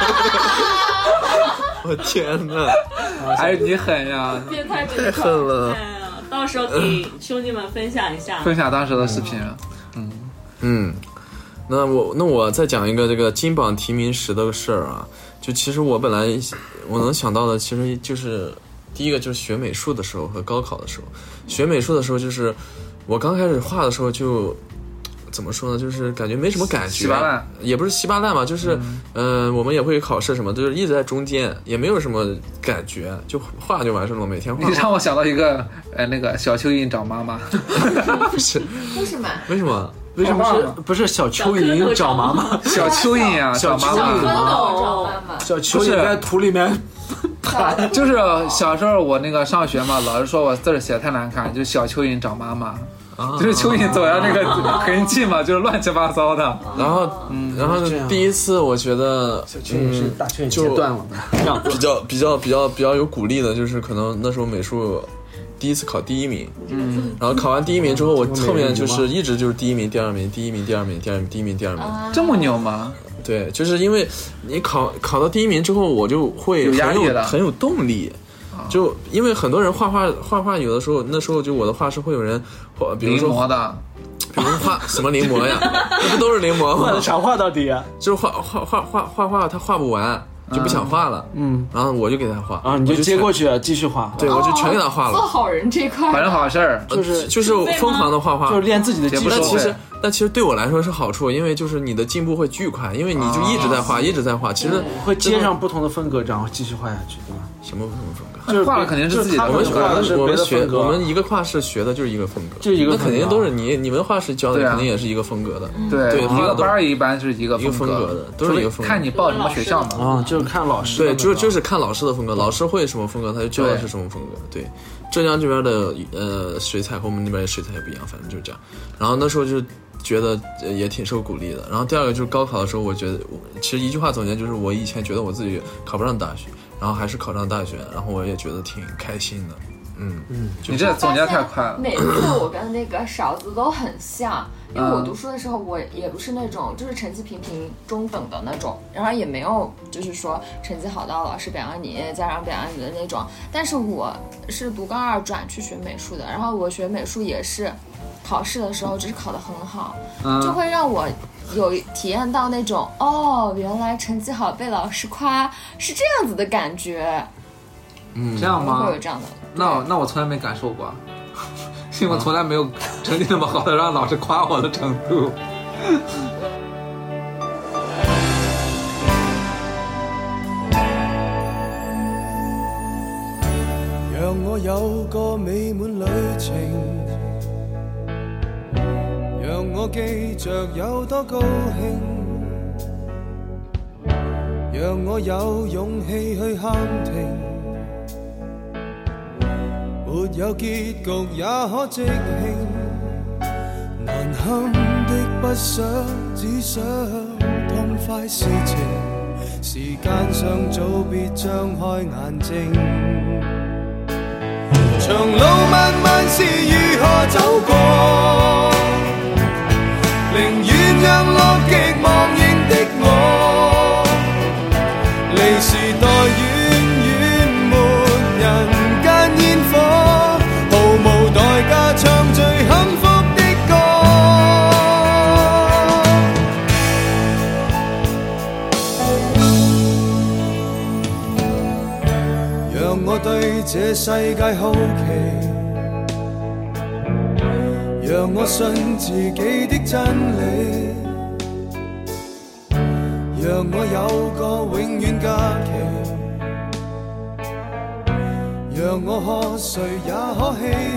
Speaker 5: 我天哪，
Speaker 1: 还是你狠呀！
Speaker 2: 变态
Speaker 5: 太狠了。
Speaker 2: 到时候给兄弟们分享一下，
Speaker 1: 分享当时的视频。
Speaker 5: 嗯嗯，那我那我再讲一个这个金榜题名时的事儿啊。就其实我本来我能想到的，其实就是第一个就是学美术的时候和高考的时候。学美术的时候，就是我刚开始画的时候就。怎么说呢？就是感觉没什么感觉，
Speaker 1: 稀巴烂，
Speaker 5: 也不是稀巴烂吧，就是，嗯、呃，我们也会考试什么，就是一直在中间，也没有什么感觉，就画就完事了，每天画。
Speaker 1: 你让我想到一个，呃，那个小蚯蚓找妈妈，
Speaker 5: 不是？
Speaker 4: 为什么？
Speaker 5: 为什么？
Speaker 3: 为什么是不是小蚯蚓找妈妈？
Speaker 1: 小蚯蚓啊，
Speaker 3: 小
Speaker 1: 找妈
Speaker 3: 妈
Speaker 1: 妈，
Speaker 4: 找妈妈。
Speaker 3: 小蚯蚓在土里面。
Speaker 1: 就是小时候我那个上学嘛，老师说我字儿写太难看，就小蚯蚓找妈妈。就是蚯蚓走下那个痕迹嘛，就是乱七八糟的。
Speaker 5: 然后，嗯，然后第一次我觉得
Speaker 3: 小蚯蚓是大蚯蚓切断了的，
Speaker 5: 比较比较比较比较有鼓励的，就是可能那时候美术第一次考第一名，嗯，然后考完第一名之后，我后面就是一直就是第一名、第二名、第一名、第二名、第二名、第一名、第二名，
Speaker 1: 这么牛吗？
Speaker 5: 对，就是因为你考考到第一名之后，我就会
Speaker 1: 有压力了，
Speaker 5: 很有动力。就因为很多人画画画画，有的时候那时候就我的画是会有人画，比如说
Speaker 1: 临摹的，
Speaker 5: 比如说画什么临摹呀，那不都是临摹吗？
Speaker 3: 画的啥画到底啊？
Speaker 5: 就是画画画画画画，他画不完。就不想画了，嗯，然后我就给他画，
Speaker 3: 啊，你就接过去继续画，
Speaker 5: 对，我就全给他画了。
Speaker 4: 做好人这块，
Speaker 1: 反正好事儿，
Speaker 3: 就是
Speaker 5: 就是疯狂的画画，
Speaker 3: 就是练自己的技术。
Speaker 5: 但其实，但其实对我来说是好处，因为就是你的进步会巨快，因为你就一直在画，一直在画，其实
Speaker 3: 会接上不同的风格，然后继续画下去，对吧？
Speaker 5: 什么不同风格？
Speaker 1: 就是画的肯定是自己的。
Speaker 5: 我们
Speaker 3: 画的是
Speaker 5: 我们学我们一个画室学的就是一个风格，
Speaker 3: 就一个，
Speaker 5: 那肯定都是你你们画室教的肯定也是一个风格的，
Speaker 1: 对，一个班一般是一个
Speaker 5: 风格的，都是一个风格。
Speaker 1: 看你报什么学校嘛，
Speaker 3: 啊，就是看老师。
Speaker 5: 对，就就是看老师的风格，老师会什么风格，他就教的是什么风格。对，浙江这边的呃水彩和我们那边的水彩也不一样，反正就这样。然后那时候就觉得也挺受鼓励的。然后第二个就是高考的时候，我觉得其实一句话总结就是，我以前觉得我自己考不上大学。然后还是考上大学，然后我也觉得挺开心的，嗯嗯。
Speaker 1: 你这总结太快了。
Speaker 4: 每次我跟那个勺子都很像，因为我读书的时候我也不是那种就是成绩平平中等的那种，然后也没有就是说成绩好到老师表扬你、家长表扬你的那种。但是我是读高二转去学美术的，然后我学美术也是考试的时候只是考得很好，嗯、就会让我。有体验到那种哦，原来成绩好被老师夸是这样子的感觉，
Speaker 1: 嗯，这样吗？
Speaker 4: 会有这样的。
Speaker 1: 那那我从来没感受过，因为我从来没有成绩那么好的让老师夸我的程度。
Speaker 6: 讓我有個美滿旅程。讓我記着有多高興，讓我有勇氣去喊停， 沒有結局也可即興，難堪的不想，只想痛快事情，時間尚早，別張開眼睛。長路漫漫是如何走過，寧願讓樂極忘形的我，離時代遠遠沒人間煙火，毫無代價唱最幸福的歌。讓我對這世界好奇，讓我信自己的真理，讓我有個永遠假期，讓我喝誰也可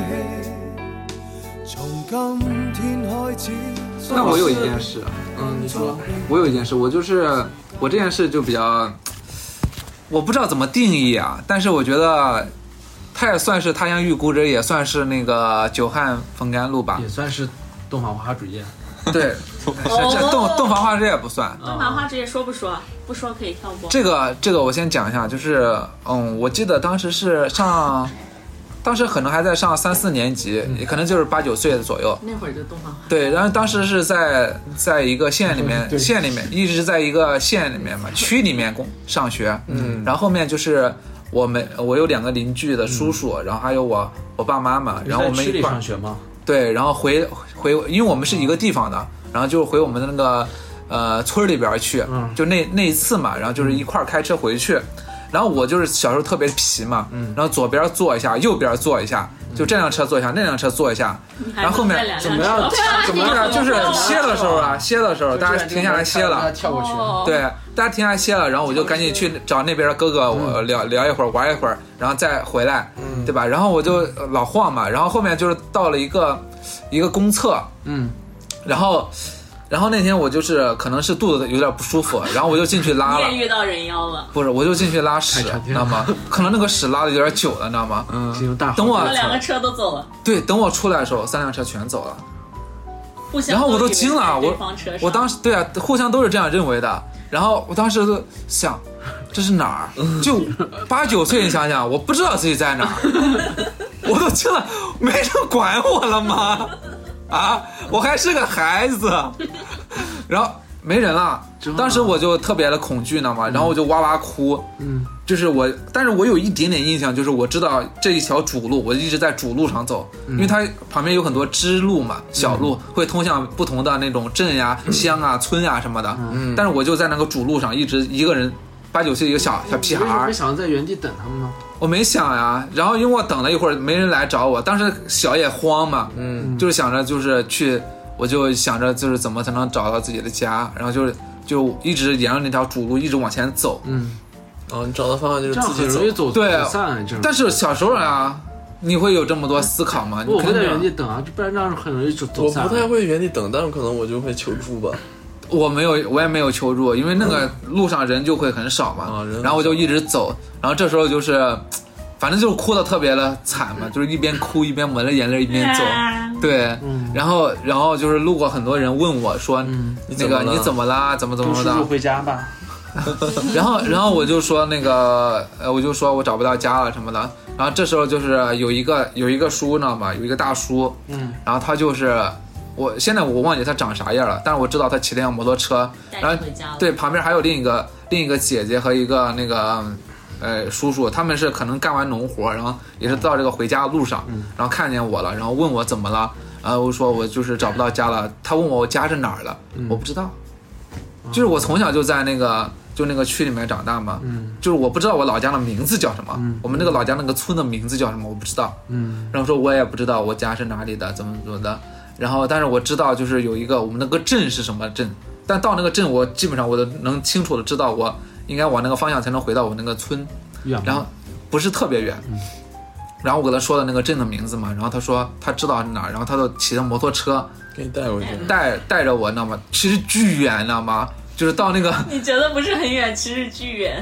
Speaker 6: 嬉戲，從今天開始。
Speaker 1: 那我有一件事，
Speaker 3: 嗯，你說，
Speaker 1: 我有一件事，我就是我这件事就比较，我不知道怎么定义啊，但是我觉得它也算是他乡遇故知，也算是那个久旱逢甘露吧，
Speaker 3: 也算是洞房花烛夜。
Speaker 1: 对，这洞洞房花烛夜不算。
Speaker 2: 洞房花烛夜说不说？不说可以跳过。
Speaker 1: 这个这个我先讲一下，就是嗯，我记得当时是上，当时可能还在上三四年级，也可能就是八九岁左右。
Speaker 2: 那会儿就洞房花。
Speaker 1: 对，然后当时是在在一个县里面，县里面一直在一个县里面嘛，区里面上学。嗯，然后后面就是我们我有两个邻居的叔叔，嗯、然后还有我我爸妈嘛，然后我们一块
Speaker 3: 上学吗？
Speaker 1: 对，然后回回，因为我们是一个地方的，然后就回我们的那个呃村里边去，嗯、就那那一次嘛，然后就是一块开车回去。然后我就是小时候特别皮嘛，嗯、然后左边坐一下，右边坐一下，就这辆车坐一下，那辆车坐一下，然后后面
Speaker 3: 怎么样？怎么样？
Speaker 1: 就是歇的时候啊，歇的时候，大家停下来歇了，
Speaker 3: 跳过去。
Speaker 1: 对，大家停下来歇了，然后我就赶紧去找那边的哥哥，我聊聊一会儿，玩一会儿，然后再回来，嗯、对吧？然后我就老晃嘛，然后后面就是到了一个一个公厕，嗯，然后。然后那天我就是可能是肚子有点不舒服，然后我就进去拉了。
Speaker 2: 你也遇到人妖了？
Speaker 1: 不是，我就进去拉屎，你知道吗？可能那个屎拉的有点久了，你知道吗？
Speaker 3: 嗯。
Speaker 1: 等我
Speaker 2: 两个车都走了。
Speaker 1: 对，等我出来的时候，三辆车全走了。
Speaker 2: 互相。
Speaker 1: 然后我都惊了，我我当时对啊，互相都是这样认为的。然后我当时就想，这是哪儿？就八九岁，你想想，我不知道自己在哪儿，我都惊了，没人管我了吗？啊，我还是个孩子，然后没人了，当时我就特别的恐惧呢嘛，然后我就哇哇哭，嗯，就是我，但是我有一点点印象，就是我知道这一条主路，我一直在主路上走，因为它旁边有很多支路嘛，小路会通向不同的那种镇呀、乡啊、村呀什么的，嗯，但是我就在那个主路上一直一个人，八九岁一个小小屁孩，
Speaker 3: 为什么没想在原地等他们呢？
Speaker 1: 我没想呀，然后因为我等了一会儿没人来找我，当时小也慌嘛，嗯，就是想着就是去，我就想着就是怎么才能找到自己的家，然后就是就一直沿着那条主路一直往前走，
Speaker 5: 嗯，哦，你找到方法就是自己
Speaker 3: 容易走
Speaker 1: 对，
Speaker 3: 散，
Speaker 1: 但是小时候啊，你会有这么多思考吗？
Speaker 3: 我会在原地等啊，不然这样很容易走散。
Speaker 5: 我不太会原地等，但是可能我就会求助吧。
Speaker 1: 我没有，我也没有求助，因为那个路上人就会很少嘛，嗯、然后我就一直走，然后这时候就是，反正就是哭得特别的惨嘛，就是一边哭一边抹着眼泪一边走，对，嗯、然后然后就是路过很多人问我说，嗯、那个你怎么啦？怎么怎么的？
Speaker 3: 叔叔回家吧。
Speaker 1: 然后然后我就说那个呃，我就说我找不到家了什么的，然后这时候就是有一个有一个叔呢嘛，有一个大叔，嗯，然后他就是。我现在我忘记他长啥样了，但是我知道他骑辆摩托车，然后对旁边还有另一个另一个姐姐和一个那个呃叔叔，他们是可能干完农活，然后也是到这个回家的路上，然后看见我了，然后问我怎么了，然后我说我就是找不到家了，他问我我家是哪儿了，我不知道，就是我从小就在那个就那个区里面长大嘛，就是我不知道我老家的名字叫什么，我们那个老家那个村的名字叫什么我不知道，然后说我也不知道我家是哪里的，怎么怎么的。然后但是我知道就是有一个我们那个镇是什么镇，但到那个镇我基本上我都能清楚的知道我应该往那个方向才能回到我那个村，然后不是特别远，嗯、然后我跟他说的那个镇的名字嘛，然后他说他知道是哪儿，然后他就骑着摩托车
Speaker 5: 给你带过去，
Speaker 1: 带带着我，你知道吗？其实巨远，你知道吗？就是到那个
Speaker 2: 你觉得不是很远，其实巨远。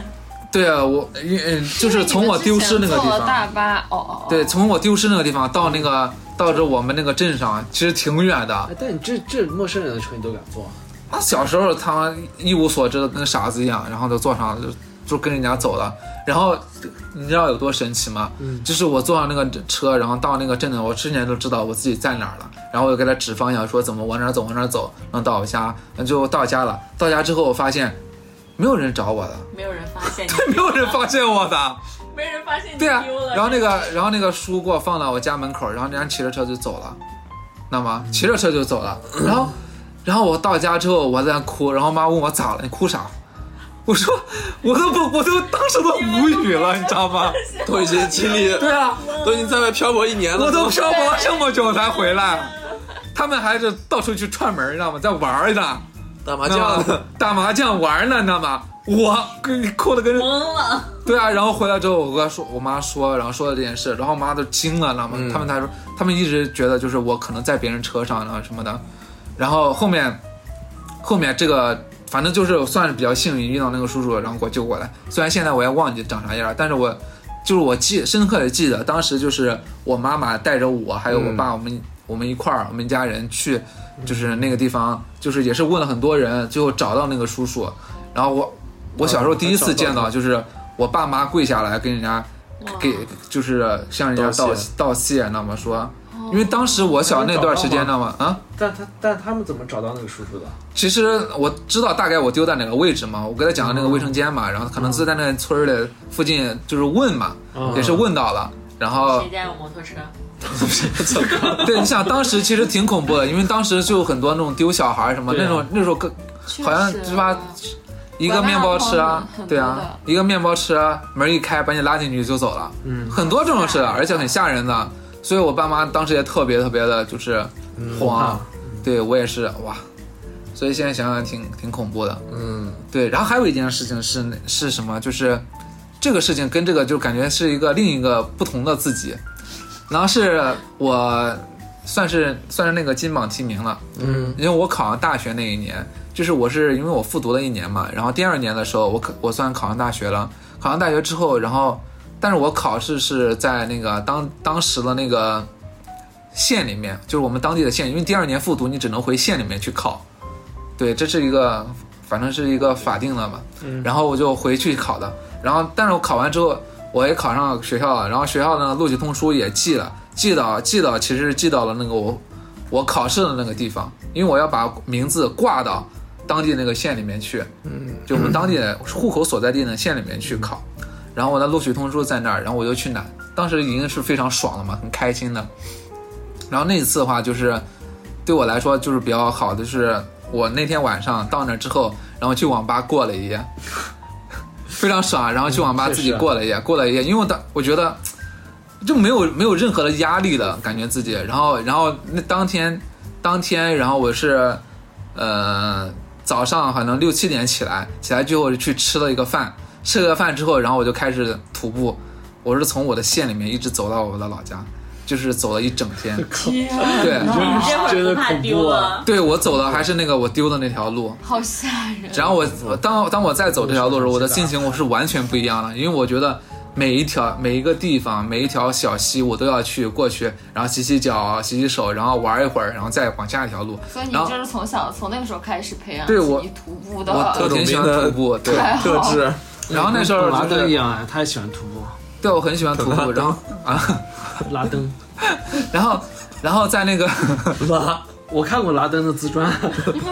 Speaker 1: 对啊，我嗯就是从我丢失那个地
Speaker 4: 坐了大
Speaker 1: 方，
Speaker 4: 巴，哦哦哦，
Speaker 1: 对，从我丢失那个地方到那个到这我们那个镇上，其实挺远的。
Speaker 3: 哎，但你这这陌生人的车你都敢坐？
Speaker 1: 啊，小时候他一无所知的跟傻子一样，然后就坐上就就跟人家走了。然后你知道有多神奇吗？嗯，就是我坐上那个车，然后到那个镇子，我之前就知道我自己在哪儿了，然后我就给他指方向，说怎么往哪儿走往哪儿走，然后到我家，就到家了。到家之后我发现没有人找我的，
Speaker 2: 没有人发现你，
Speaker 1: 对，没有人发现我的。
Speaker 2: 没人发现你
Speaker 1: 对啊
Speaker 2: 丢了。，
Speaker 1: 然后那个，然后那个书给我放到我家门口，然后人家骑着车就走了，那么骑着车就走了，然后，然后我到家之后我在那哭，然后妈问我咋了，你哭啥？我说我都不，我都当时都无语了，你知道吗？
Speaker 5: 都已经经历，
Speaker 1: 对啊，
Speaker 5: 都已经在外漂泊一年了，
Speaker 1: 我都漂泊了这么久才回来，他们还是到处去串门，你知道吗？在玩呢，
Speaker 5: 打麻将呢，
Speaker 1: 打麻将玩呢，你知道吗？我跟哭的跟
Speaker 2: 懵了。
Speaker 1: 对啊，然后回来之后，我哥说，我妈说，然后说了这件事，然后我妈都惊了，知道吗？
Speaker 5: 嗯
Speaker 1: 他们他说，他们一直觉得就是我可能在别人车上了什么的，然后后面，后面这个反正就是算是比较幸运遇到那个叔叔，然后给我救过来。虽然现在我也忘记长啥样，但是我就是我记深刻的记得，当时就是我妈妈带着我还有我爸，我们、我们一块儿，我们家人去，就是那个地方，就是也是问了很多人，最后找到那个叔叔，然后我。我小时候第一次见到，就是我爸妈跪下来跟人家给，就是向人家道道谢，那么说，因为当时我小那段时间，知道吗？啊，
Speaker 3: 但他但他们怎么找到那个叔叔的？
Speaker 1: 其实我知道大概我丢在哪个位置嘛，我给他讲了那个卫生间嘛，然后可能是在那个村的附近，就是问嘛，也是问到了，然后
Speaker 2: 谁家有摩托车？
Speaker 1: 对，你想当时其实挺恐怖的，因为当时就有很多那种丢小孩什么那种，那时候更好像是吧。一个面包吃啊，对啊，一个面包吃啊，门一开把你拉进去就走了，嗯，很多这种事，而且很吓人的，所以我爸妈当时也特别特别的就是慌，嗯、对我也是哇，所以现在想想挺挺恐怖的，嗯，对，然后还有一件事情是是什么，就是这个事情跟这个就感觉是一个另一个不同的自己，然后是我算是算是那个金榜题名了，嗯，因为我考上大学那一年。就是我是因为我复读了一年嘛，然后第二年的时候我可我算考上大学了，考上大学之后，然后但是我考试是在那个当当时的那个县里面，就是我们当地的县，因为第二年复读你只能回县里面去考，对，这是一个反正是一个法定的嘛，嗯、然后我就回去考的，然后但是我考完之后我也考上学校了，然后学校呢录取通书也寄了，寄到寄到其实寄到了那个我我考试的那个地方，因为我要把名字挂到当地那个县里面去，嗯，就我们当地的户口所在地的县里面去考，然后我的录取通知在那儿，然后我就去拿，当时已经是非常爽了嘛，很开心的。然后那一次的话，就是对我来说就是比较好的，就是我那天晚上到那之后，然后去网吧过了一夜，非常爽，然后去网吧自己过了一夜，过了一夜，因为我当我觉得就没有没有任何的压力的感觉自己，然后然后那当天当天，然后我是呃。早上可能六七点起来，起来之后去吃了一个饭，吃了个饭之后，然后我就开始徒步，我是从我的县里面一直走到我的老家，就是走了一整天。
Speaker 2: 天，
Speaker 1: 对，
Speaker 2: 你这会儿不怕丢了？
Speaker 1: 对，我走的还是那个我丢的那条路，
Speaker 4: 好吓人。
Speaker 1: 然后我当当我再走这条路的时候，我的心情我是完全不一样的，因为我觉得每一条每一个地方每一条小溪我都要去过去，然后洗洗脚洗洗手，然后玩一会儿，然后再往下一条路。
Speaker 4: 所以你就是从小从那个时候开始培养
Speaker 1: 对我
Speaker 4: 徒步的，
Speaker 1: 我特别喜欢徒步，对
Speaker 5: 特质。
Speaker 1: 然后那时候
Speaker 3: 跟拉登一样啊，他也喜欢徒步。
Speaker 1: 对，我很喜欢徒步，然后啊，
Speaker 3: 拉登，
Speaker 1: 然后然后在那个
Speaker 3: 拉，我看过拉登的自传。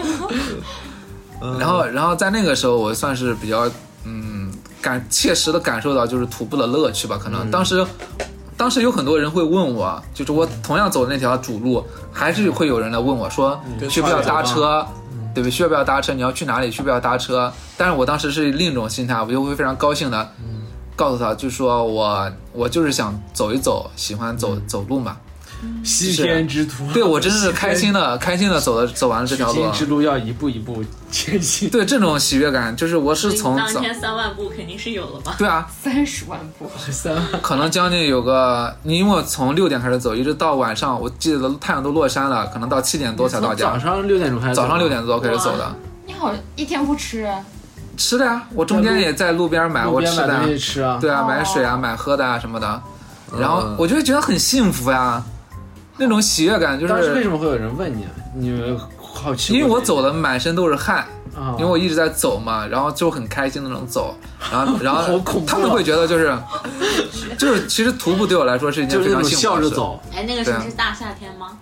Speaker 1: 然后然后在那个时候我算是比较嗯感切实的感受到就是徒步的乐趣吧，可能、嗯、当时当时有很多人会问我，就是我同样走的那条主路，还是会有人来问我说、嗯、需不要搭车、嗯、对不对？需要不要搭车？你要去哪里？需不要搭车？但是我当时是另一种心态，我就会非常高兴的告诉他，就说我我就是想走一走，喜欢走、嗯、走路嘛。
Speaker 3: 西天之途，
Speaker 1: 对，我真是开心的开心的走了走完了这条路。
Speaker 3: 西天之路要一步一步前行。
Speaker 1: 对，这种喜悦感，就是我是从
Speaker 2: 当天三万步肯定是有了吧？
Speaker 1: 对啊，
Speaker 4: 三十万步，
Speaker 3: 三万，
Speaker 1: 可能将近有个，你因为我从六点开始走，一直到晚上，我记得太阳都落山了，可能到七点多才到家。
Speaker 3: 早上六点钟开始，
Speaker 1: 早上六点多开始走的。
Speaker 4: 你好，一天不吃？
Speaker 1: 吃的呀，我中间也在路边买过吃的呀，
Speaker 3: 吃啊，
Speaker 1: 对啊，
Speaker 4: 哦
Speaker 1: 买水啊，买喝的啊什么的，然后我就会觉得很幸福呀，那种喜悦感就是。
Speaker 3: 当时为什么会有人问你？你好奇？
Speaker 1: 因为我走的满身都是汗。
Speaker 3: 啊、
Speaker 1: 因为我一直在走嘛，然后就很开心的那种走，然后然后他们
Speaker 3: 啊
Speaker 1: 会觉得就是就是其实徒步对我来说是一件非常幸福的事。
Speaker 3: 笑着走。
Speaker 2: 哎，那个时候是大夏天吗？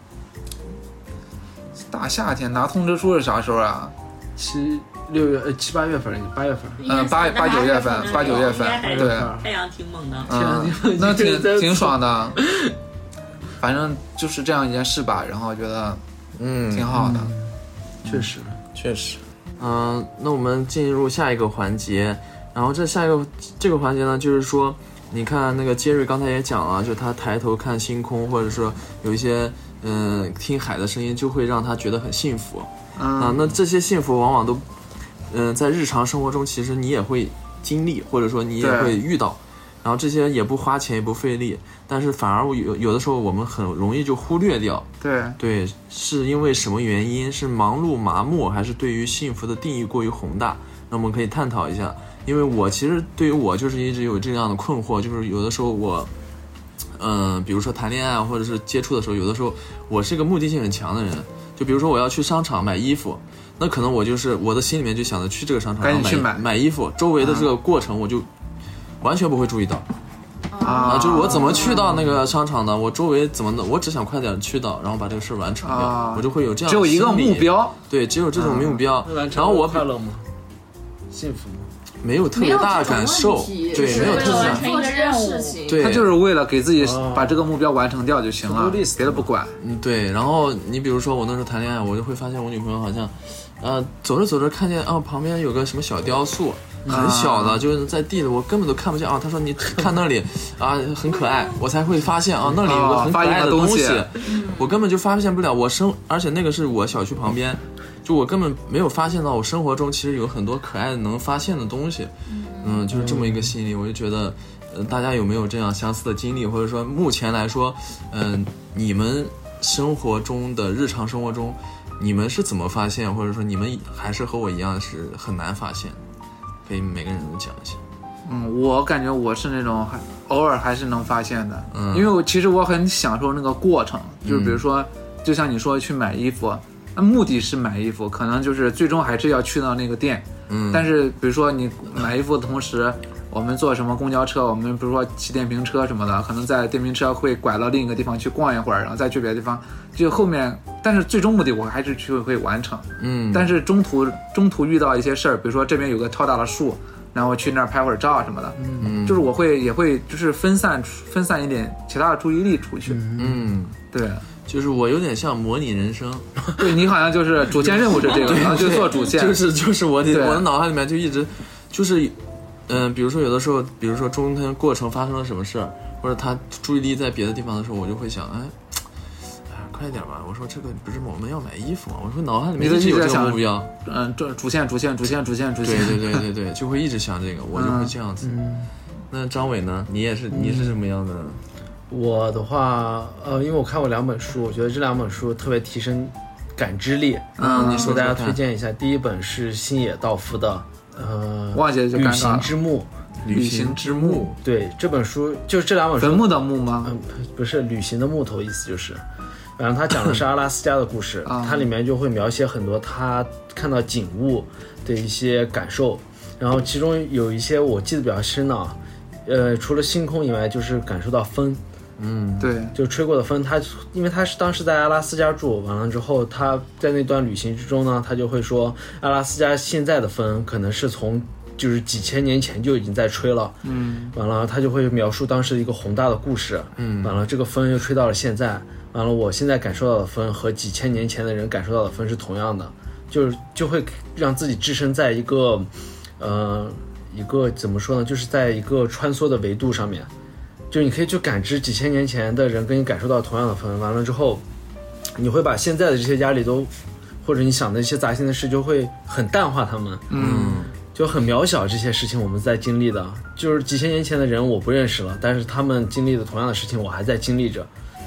Speaker 1: 大夏天拿通知书是啥时候啊？
Speaker 3: 七六月呃七八月份，八月份。
Speaker 1: 嗯，八八九月份，八九月份，对。
Speaker 2: 太阳挺猛的。
Speaker 1: 嗯，那挺挺爽的。反正就是这样一件事吧，然后觉得嗯挺好的。
Speaker 3: 嗯、确实，
Speaker 5: 确实。嗯、呃，那我们进入下一个环节，然后这下一个这个环节呢，就是说，你看那个杰瑞刚才也讲了，就他抬头看星空，或者说有一些嗯、呃、听海的声音，就会让他觉得很幸福。
Speaker 1: 嗯、
Speaker 5: 啊，那这些幸福往往都嗯、呃、在日常生活中，其实你也会经历，或者说你也会遇到，然后这些也不花钱也不费力，但是反而有有的时候我们很容易就忽略掉。
Speaker 1: 对
Speaker 5: 对，是因为什么原因？是忙碌麻木，还是对于幸福的定义过于宏大？那我们可以探讨一下。因为我其实对于我就是一直有这样的困惑，就是有的时候我，嗯、呃，比如说谈恋爱或者是接触的时候，有的时候我是一个目的性很强的人。就比如说我要去商场买衣服，那可能我就是我的心里面就想着去这个商场
Speaker 1: 赶紧去
Speaker 5: 买
Speaker 1: 买
Speaker 5: 买衣服，周围的这个过程我就完全不会注意到。啊，就是我怎么去到那个商场的，我周围怎么的，我只想快点去到，然后把这个事完成掉，啊、我就会有这样的
Speaker 1: 只有一个目标，
Speaker 5: 对，只有这种目标。啊、然后我
Speaker 3: 快乐吗？幸福吗？
Speaker 5: 没有特别大的感受，对，没有特别
Speaker 4: 完成一个任务，
Speaker 5: 对，
Speaker 1: 他就是为了给自己把这个目标完成掉就行了，别的不管。
Speaker 5: 嗯，对。然后你比如说我那时候谈恋爱，我就会发现我女朋友好像，呃，走着走着看见啊旁边有个什么小雕塑。很小的，就是在地的，我根本都看不见啊。他说你看那里啊，很可爱，我才会发现啊，那里有个很可爱的东西，我根本就发现不了。我生，而且那个是我小区旁边，就我根本没有发现到我生活中其实有很多可爱的能发现的东西。嗯，就是这么一个心理，我就觉得，呃，大家有没有这样相似的经历，或者说目前来说，嗯、呃，你们生活中的日常生活中，你们是怎么发现，或者说你们还是和我一样是很难发现？可以每个人都讲一下。
Speaker 1: 嗯，我感觉我是那种还偶尔还是能发现的，
Speaker 5: 嗯，
Speaker 1: 因为我其实我很享受那个过程，就是比如说，嗯、就像你说去买衣服，那目的是买衣服，可能就是最终还是要去到那个店，
Speaker 5: 嗯，
Speaker 1: 但是比如说你买衣服的同时，我们坐什么公交车，我们比如说骑电瓶车什么的，可能在电瓶车会拐到另一个地方去逛一会儿，然后再去别的地方，就后面，但是最终目的我还是去会完成，
Speaker 5: 嗯，
Speaker 1: 但是中途中途遇到一些事儿，比如说这边有个超大的树，然后去那儿拍会儿照什么的，
Speaker 5: 嗯，
Speaker 1: 就是我会也会就是分散分散一点其他的注意力出去，
Speaker 5: 嗯，
Speaker 1: 对。
Speaker 5: 就是我有点像模拟人生，
Speaker 1: 对你好像就是主线任务是这个，然后就做主线，
Speaker 5: 就是就是我的我的脑海里面就一直就是，嗯、呃，比如说有的时候，比如说中间过程发生了什么事儿，或者他注意力在别的地方的时候，我就会想，哎，哎，快点吧！我说这个不是我们要买衣服吗？我说脑海里面一直有这个目标，
Speaker 1: 嗯，这主线主线主线主线主线，
Speaker 5: 对对对对对，就会一直想这个，我就会这样子。
Speaker 3: 嗯、
Speaker 5: 那张伟呢？你也是你是什么样的呢？
Speaker 3: 我的话，呃，因为我看过两本书，我觉得这两本书特别提升感知力。
Speaker 5: 嗯，你
Speaker 3: 给大家推荐一下。第一本是星野道夫的，呃，
Speaker 1: 忘记了就尴尬了。
Speaker 3: 旅行之墓。
Speaker 1: 旅行之墓。
Speaker 3: 对，这本书就是这两本书。
Speaker 1: 坟墓的墓吗？
Speaker 3: 嗯，不是，旅行的木头，意思就是，然后他讲的是阿拉斯加的故事，它里面就会描写很多他看到景物的一些感受，然后其中有一些我记得比较深的，呃，除了星空以外，就是感受到风。
Speaker 5: 嗯，
Speaker 1: 对，
Speaker 3: 就吹过的风，他因为他是当时在阿拉斯加住，完了之后他在那段旅行之中呢，他就会说阿拉斯加现在的风可能是从就是几千年前就已经在吹了，
Speaker 1: 嗯，
Speaker 3: 完了他就会描述当时一个宏大的故事，
Speaker 5: 嗯，
Speaker 3: 完了这个风又吹到了现在，完了我现在感受到的风和几千年前的人感受到的风是同样的，就是就会让自己置身在一个，呃，一个怎么说呢，就是在一个穿梭的维度上面。就你可以去感知几千年前的人跟你感受到同样的风，完了之后你会把现在的这些压力都或者你想的一些杂心的事就会很淡化他们，
Speaker 5: 嗯，
Speaker 3: 就很渺小，这些事情我们在经历的就是几千年前的人我不认识了，但是他们经历的同样的事情我还在经历着，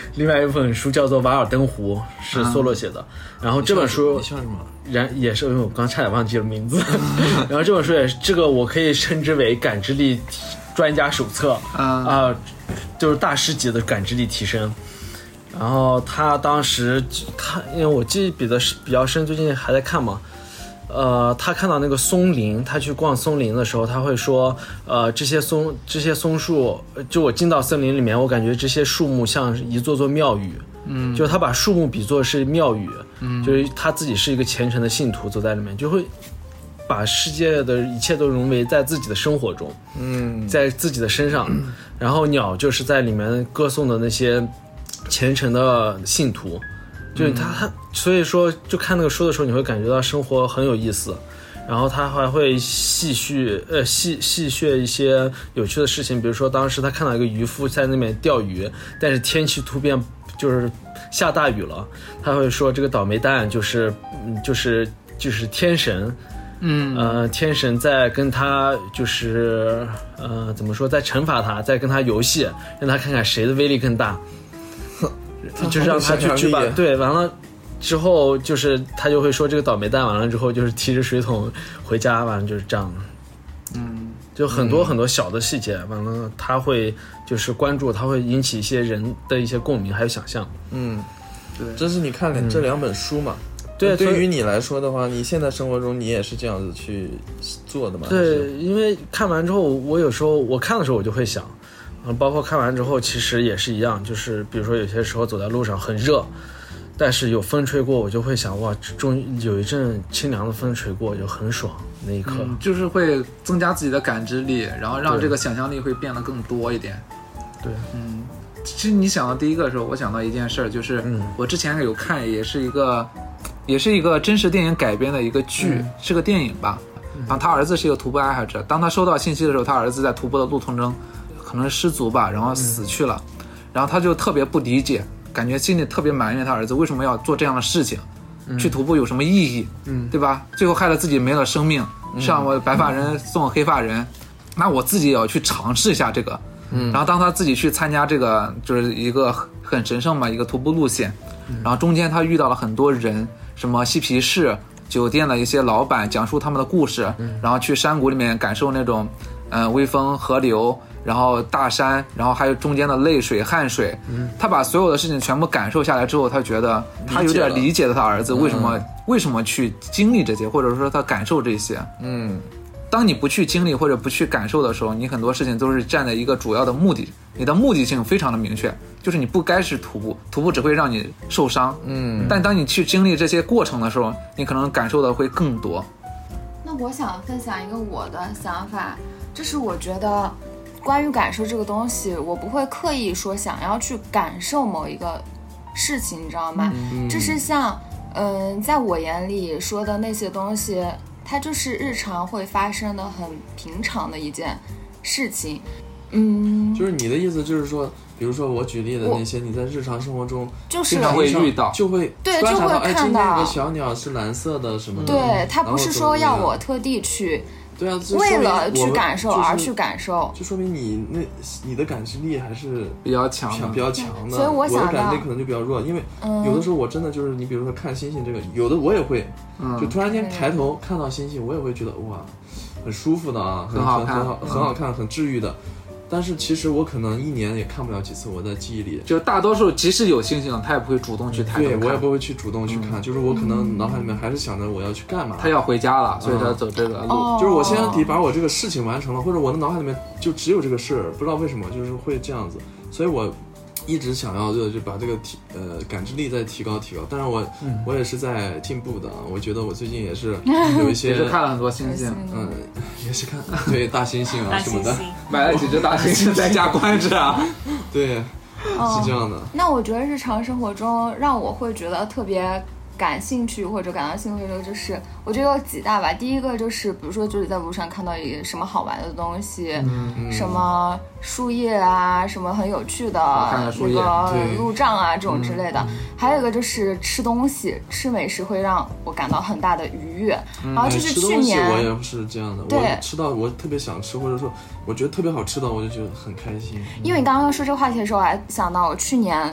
Speaker 3: 另外一本书叫做《瓦尔登湖》，是梭罗写的。然后这本书
Speaker 5: 你笑什么？
Speaker 3: 然也是因为我刚差点忘记了名字。然后这本书也是这个我可以称之为感知力专家手册啊、呃，就是大师级的感知力提升。然后他当时他因为我记笔的比较深，最近还在看嘛。呃，他看到那个松林，他去逛松林的时候，他会说，呃，这些松这些松树，就我进到森林里面，我感觉这些树木像一座座庙宇，嗯，就是他把树木比作是庙宇，嗯，就是他自己是一个虔诚的信徒走在里面，就会把世界的一切都融为在自己的生活中，嗯，在自己的身上，嗯、然后鸟就是在里面歌颂的那些虔诚的信徒。就是他他，所以说就看那个书的时候，你会感觉到生活很有意思，然后他还会细叙呃细细谑一些有趣的事情，比如说当时他看到一个渔夫在那边钓鱼，但是天气突变，就是下大雨了，他会说这个倒霉蛋就是嗯就是就是天神，嗯呃天神在跟他就是呃怎么说在惩罚他，在跟他游戏，让他看看谁的威力更大。就是让他去去把对完了之后，就是他就会说这个倒霉蛋完了之后，就是提着水桶回家，完了就是这样。嗯，就很多很多小的细节，完了他会就是关注，他会引起一些人的一些共鸣还有想象。
Speaker 5: 嗯，对，这是你看了这两本书嘛？
Speaker 3: 嗯、对，
Speaker 5: 对于你来说的话，你现在生活中你也是这样子去做的吗？
Speaker 3: 对，因为看完之后，我有时候我看的时候我就会想。嗯，包括看完之后其实也是一样，就是比如说有些时候走在路上很热，但是有风吹过，我就会想哇，终于有一阵清凉的风吹过，就很爽那一刻、
Speaker 1: 嗯、就是会增加自己的感知力，然后让这个想象力会变得更多一点。
Speaker 3: 对，
Speaker 1: 嗯，其实你想到第一个的时候，我想到一件事儿，就是我之前有看，也是一个也是一个真实电影改编的一个剧、嗯、是个电影吧，然后他儿子是一个徒步爱好者，当他收到信息的时候，他儿子在徒步的路途中可能失足吧，然后死去了、嗯、然后他就特别不理解，感觉心里特别埋怨他儿子为什么要做这样的事情、嗯、去徒步有什么意义，嗯，对吧？最后害了自己没了生命，像我白发人送黑发人、嗯、那我自己也要去尝试一下这个，嗯，然后当他自己去参加这个就是一个很神圣嘛一个徒步路线、嗯、然后中间他遇到了很多人，什么嬉皮士酒店的一些老板讲述他们的故事、嗯、然后去山谷里面感受那种嗯、呃、微风河流，然后大山，然后还有中间的泪水汗水、嗯、他把所有的事情全部感受下来之后，他觉得他有点理解了他儿子为什么、嗯、为什么去经历这些，或者说他感受这些。嗯，当你不去经历或者不去感受的时候，你很多事情都是站在一个主要的目的，你的目的性非常的明确，就是你不该是徒步，徒步只会让你受伤。嗯，但当你去经历这些过程的时候，你可能感受的会更多。
Speaker 4: 那我想分享一个我的想法，就是我觉得关于感受这个东西，我不会刻意说想要去感受某一个事情，你知道吗？嗯、这是像嗯、呃，在我眼里说的那些东西，它就是日常会发生的很平常的一件事情。嗯，
Speaker 5: 就是你的意思就是说，比如说我举例的那些，你在日常生活中
Speaker 4: 就是
Speaker 1: 经常会遇到，
Speaker 5: 就会
Speaker 4: 对，
Speaker 5: 观察到，
Speaker 4: 就会看到，
Speaker 5: 哎，今天有个小鸟是蓝色的什么的。
Speaker 4: 对，它不是说要我特地去。
Speaker 5: 对啊，
Speaker 4: 为了去感受而去感受，
Speaker 5: 就说明你那你的感知力还是
Speaker 1: 比较强，
Speaker 5: 比较强的。
Speaker 4: 所以我想
Speaker 5: 我的感知力可能就比较弱，因为有的时候我真的就是你比如说看星星这个，有的我也会，就突然间抬头看到星星，我也会觉得哇，很舒服的啊，
Speaker 1: 很好看，
Speaker 5: 很好很好看，很治愈的。但是其实我可能一年也看不了几次，我的记忆里
Speaker 1: 就大多数即使有星星他也不会主动去抬头看，
Speaker 5: 对，我也不会去主动去看、嗯、就是我可能脑海里面还是想着我要去干嘛，
Speaker 1: 他要回家了，所以他走这个路、
Speaker 5: 嗯、就是我先得把我这个事情完成了，或者我的脑海里面就只有这个事，不知道为什么就是会这样子，所以我一直想要就就把这个提呃感知力再提高提高，但是我、嗯、我也是在进步的，我觉得我最近也是有一些
Speaker 1: 也是看了很多星星，
Speaker 5: 嗯，也是看对大猩猩啊什么的，
Speaker 1: 买了几只大猩猩在家关着啊，
Speaker 5: 对，是这样的、哦。
Speaker 4: 那我觉得日常生活中让我会觉得特别感兴趣或者感到兴奋的就是我觉得有几大吧。第一个就是比如说就是在路上看到一个什么好玩的东西、嗯、什么树叶啊，什么很有趣的那个路障啊这种之类的、嗯、还有一个就是吃东西，吃美食会让我感到很大的愉悦、嗯、然后这是去年、
Speaker 5: 哎、我也是这样的，我吃到我特别想吃或者说我觉得特别好吃的我就觉得很开心。
Speaker 4: 因为你刚刚说这个话题的时候我还想到我去年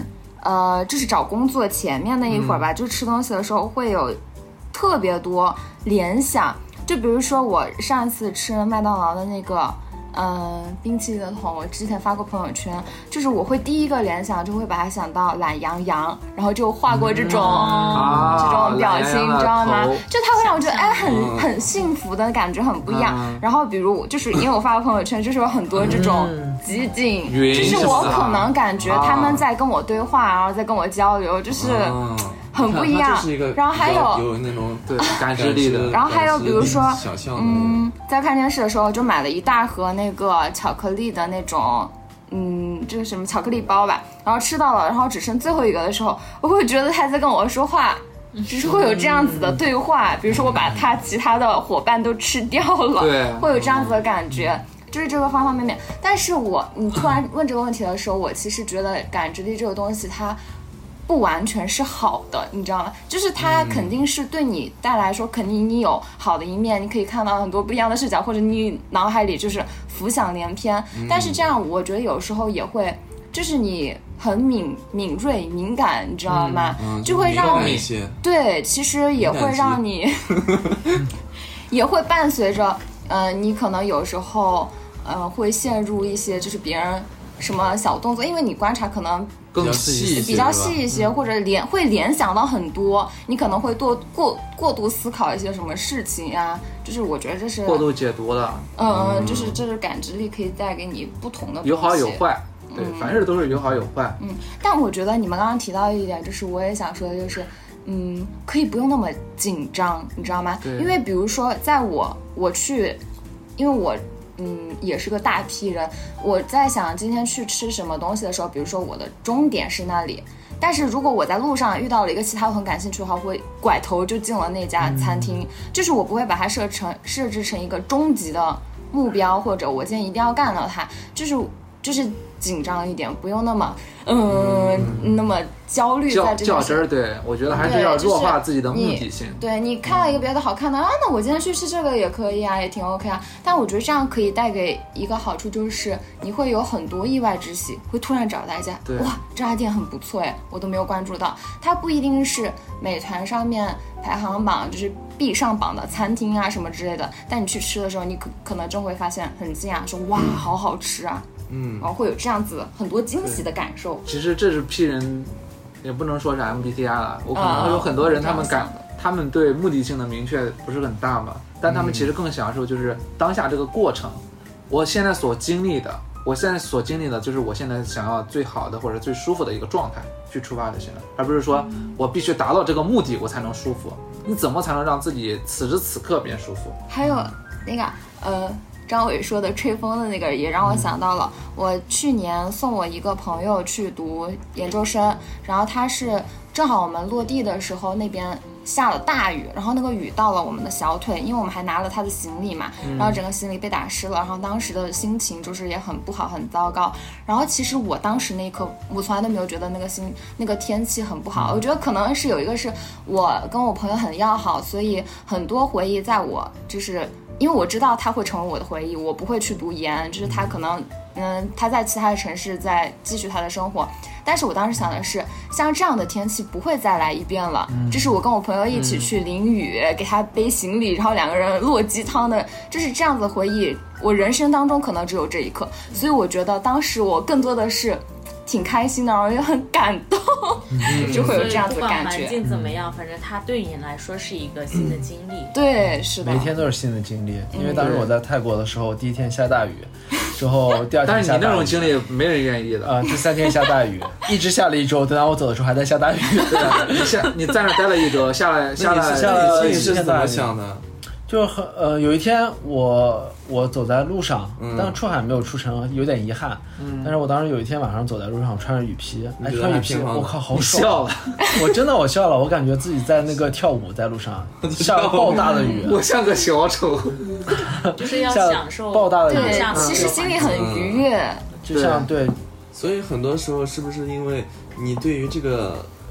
Speaker 4: 呃，就是找工作前面那一会儿吧，嗯、就吃东西的时候会有特别多联想。就比如说我上一次吃麦当劳的那个。嗯，冰淇淋的桶，我之前发过朋友圈，就是我会第一个联想就会把它想到懒羊羊，然后就画过这种、嗯、这种表情，你知道吗？就它会让我觉得哎，很很幸福的感觉，很不一样。嗯、然后比如就是因为我发过朋友圈，就是有很多这种集锦，嗯、就是我可能感觉他们在跟我对话，然后在跟我交流，就是。嗯很不一样，然后还有
Speaker 5: 有那种
Speaker 1: 对感知力的，
Speaker 4: 然后还有比如说，嗯，在看电视的时候就买了一大盒那个巧克力的那种，嗯，这是什么巧克力包吧，然后吃到了，然后只剩最后一个的时候，我会觉得他在跟我说话，就是会有这样子的对话，比如说我把他其他的伙伴都吃掉了，
Speaker 1: 对，
Speaker 4: 会有这样子的感觉。就是这个方方面面，但是我你突然问这个问题的时候，我其实觉得感知力这个东西它。不完全是好的，你知道吗？就是它肯定是对你带来说，肯定你有好的一面，你可以看到很多不一样的视角，或者你脑海里就是浮想联翩。嗯、但是这样，我觉得有时候也会，就是你很敏敏锐、敏感，你知道吗？
Speaker 5: 嗯嗯、
Speaker 4: 就会让你对，其实也会让你，也会伴随着，呃，你可能有时候，呃，会陷入一些就是别人什么小动作，因为你观察可能。
Speaker 1: 更细
Speaker 4: 比较细一些，或者联会联想到很多，你可能会多过过度思考一些什么事情呀，就是我觉得这是
Speaker 1: 过度解读的，
Speaker 4: 嗯，就是这是感知力可以带给你不同的东西，
Speaker 1: 有好有坏，对，嗯、凡事都是有好有坏，
Speaker 4: 嗯，但我觉得你们刚刚提到一点，就是我也想说的就是，嗯，可以不用那么紧张，你知道吗？因为比如说在我我去，因为我。嗯，也是个大批人。我在想今天去吃什么东西的时候，比如说我的终点是那里，但是如果我在路上遇到了一个其他我很感兴趣的话，我会拐头就进了那家餐厅。嗯、就是我不会把它设成设置成一个终极的目标，或者我今天一定要干到它，就是就是紧张一点，不用那么嗯、嗯、那么焦虑在这
Speaker 1: 较真儿。对，我觉得还是要弱化自己的目的性。
Speaker 4: 就是、对你看了一个别的好看的、嗯、啊，那我今天去吃这个也可以啊，也挺 OK 啊。但我觉得这样可以带给一个好处，就是你会有很多意外之喜，会突然找到一家哇，这家店很不错哎，我都没有关注到。它不一定是美团上面排行榜就是必上榜的餐厅啊什么之类的，但你去吃的时候，你可可能就会发现很惊讶，说哇，好好吃啊。嗯，然后会有这样子很多惊喜的感受。
Speaker 1: 其实这是 P 人，也不能说是 M B T I 了。我可能会有很多人，他们感、嗯、他们对目的性的明确不是很大嘛，但他们其实更享受就是当下这个过程。我现在所经历的，我现在所经历的就是我现在想要最好的或者最舒服的一个状态去出发就行了，而不是说我必须达到这个目的我才能舒服。你怎么才能让自己此时此刻变舒服？
Speaker 4: 还有那个呃。张伟说的吹风的那个也让我想到了，我去年送我一个朋友去读研究生，然后他是正好我们落地的时候那边下了大雨，然后那个雨到了我们的小腿，因为我们还拿了他的行李嘛，然后整个行李被打湿了，然后当时的心情就是也很不好很糟糕。然后其实我当时那一刻我从来都没有觉得那个心那个天气很不好，我觉得可能是有一个是我跟我朋友很要好，所以很多回忆在我就是因为我知道他会成为我的回忆，我不会去读研，就是他可能嗯他在其他的城市在继续他的生活，但是我当时想的是像这样的天气不会再来一遍了，嗯、这是我跟我朋友一起去淋雨、嗯、给他背行李，然后两个人落鸡汤的，就是这样子的回忆，我人生当中可能只有这一刻，所以我觉得当时我更多的是挺开心的，然后也很感动，嗯、就会有这样子的感觉。
Speaker 2: 不管环境怎么样，反正它对你来说是一个新的经历。
Speaker 4: 嗯、对，是的，
Speaker 3: 每天都是新的经历。因为当时我在泰国的时候，第一天下大雨，之后第二天下大雨。
Speaker 1: 但是你那种经历没人愿意的
Speaker 3: 啊、呃！第三天下大雨，一直下了一周，等到我走的时候还在下大雨。
Speaker 1: 对啊，你下你在那待了一周，下来下来
Speaker 3: 下了
Speaker 5: 你是怎么想的？
Speaker 3: 就是很呃，有一天我我走在路上，嗯、但是出海没有出城，有点遗憾。嗯，但是我当时有一天晚上走在路上，我穿着雨披，哎，穿雨披，我靠，好爽！
Speaker 1: 笑了，
Speaker 3: 我真的我笑了，我感觉自己在那个跳舞，在路上下了暴大的雨，
Speaker 1: 我像个小丑，
Speaker 2: 就是要享受
Speaker 3: 暴大的雨，
Speaker 4: 对，其实心里很愉悦，
Speaker 3: 就像对，
Speaker 5: 所以很多时候是不是因为你对于这个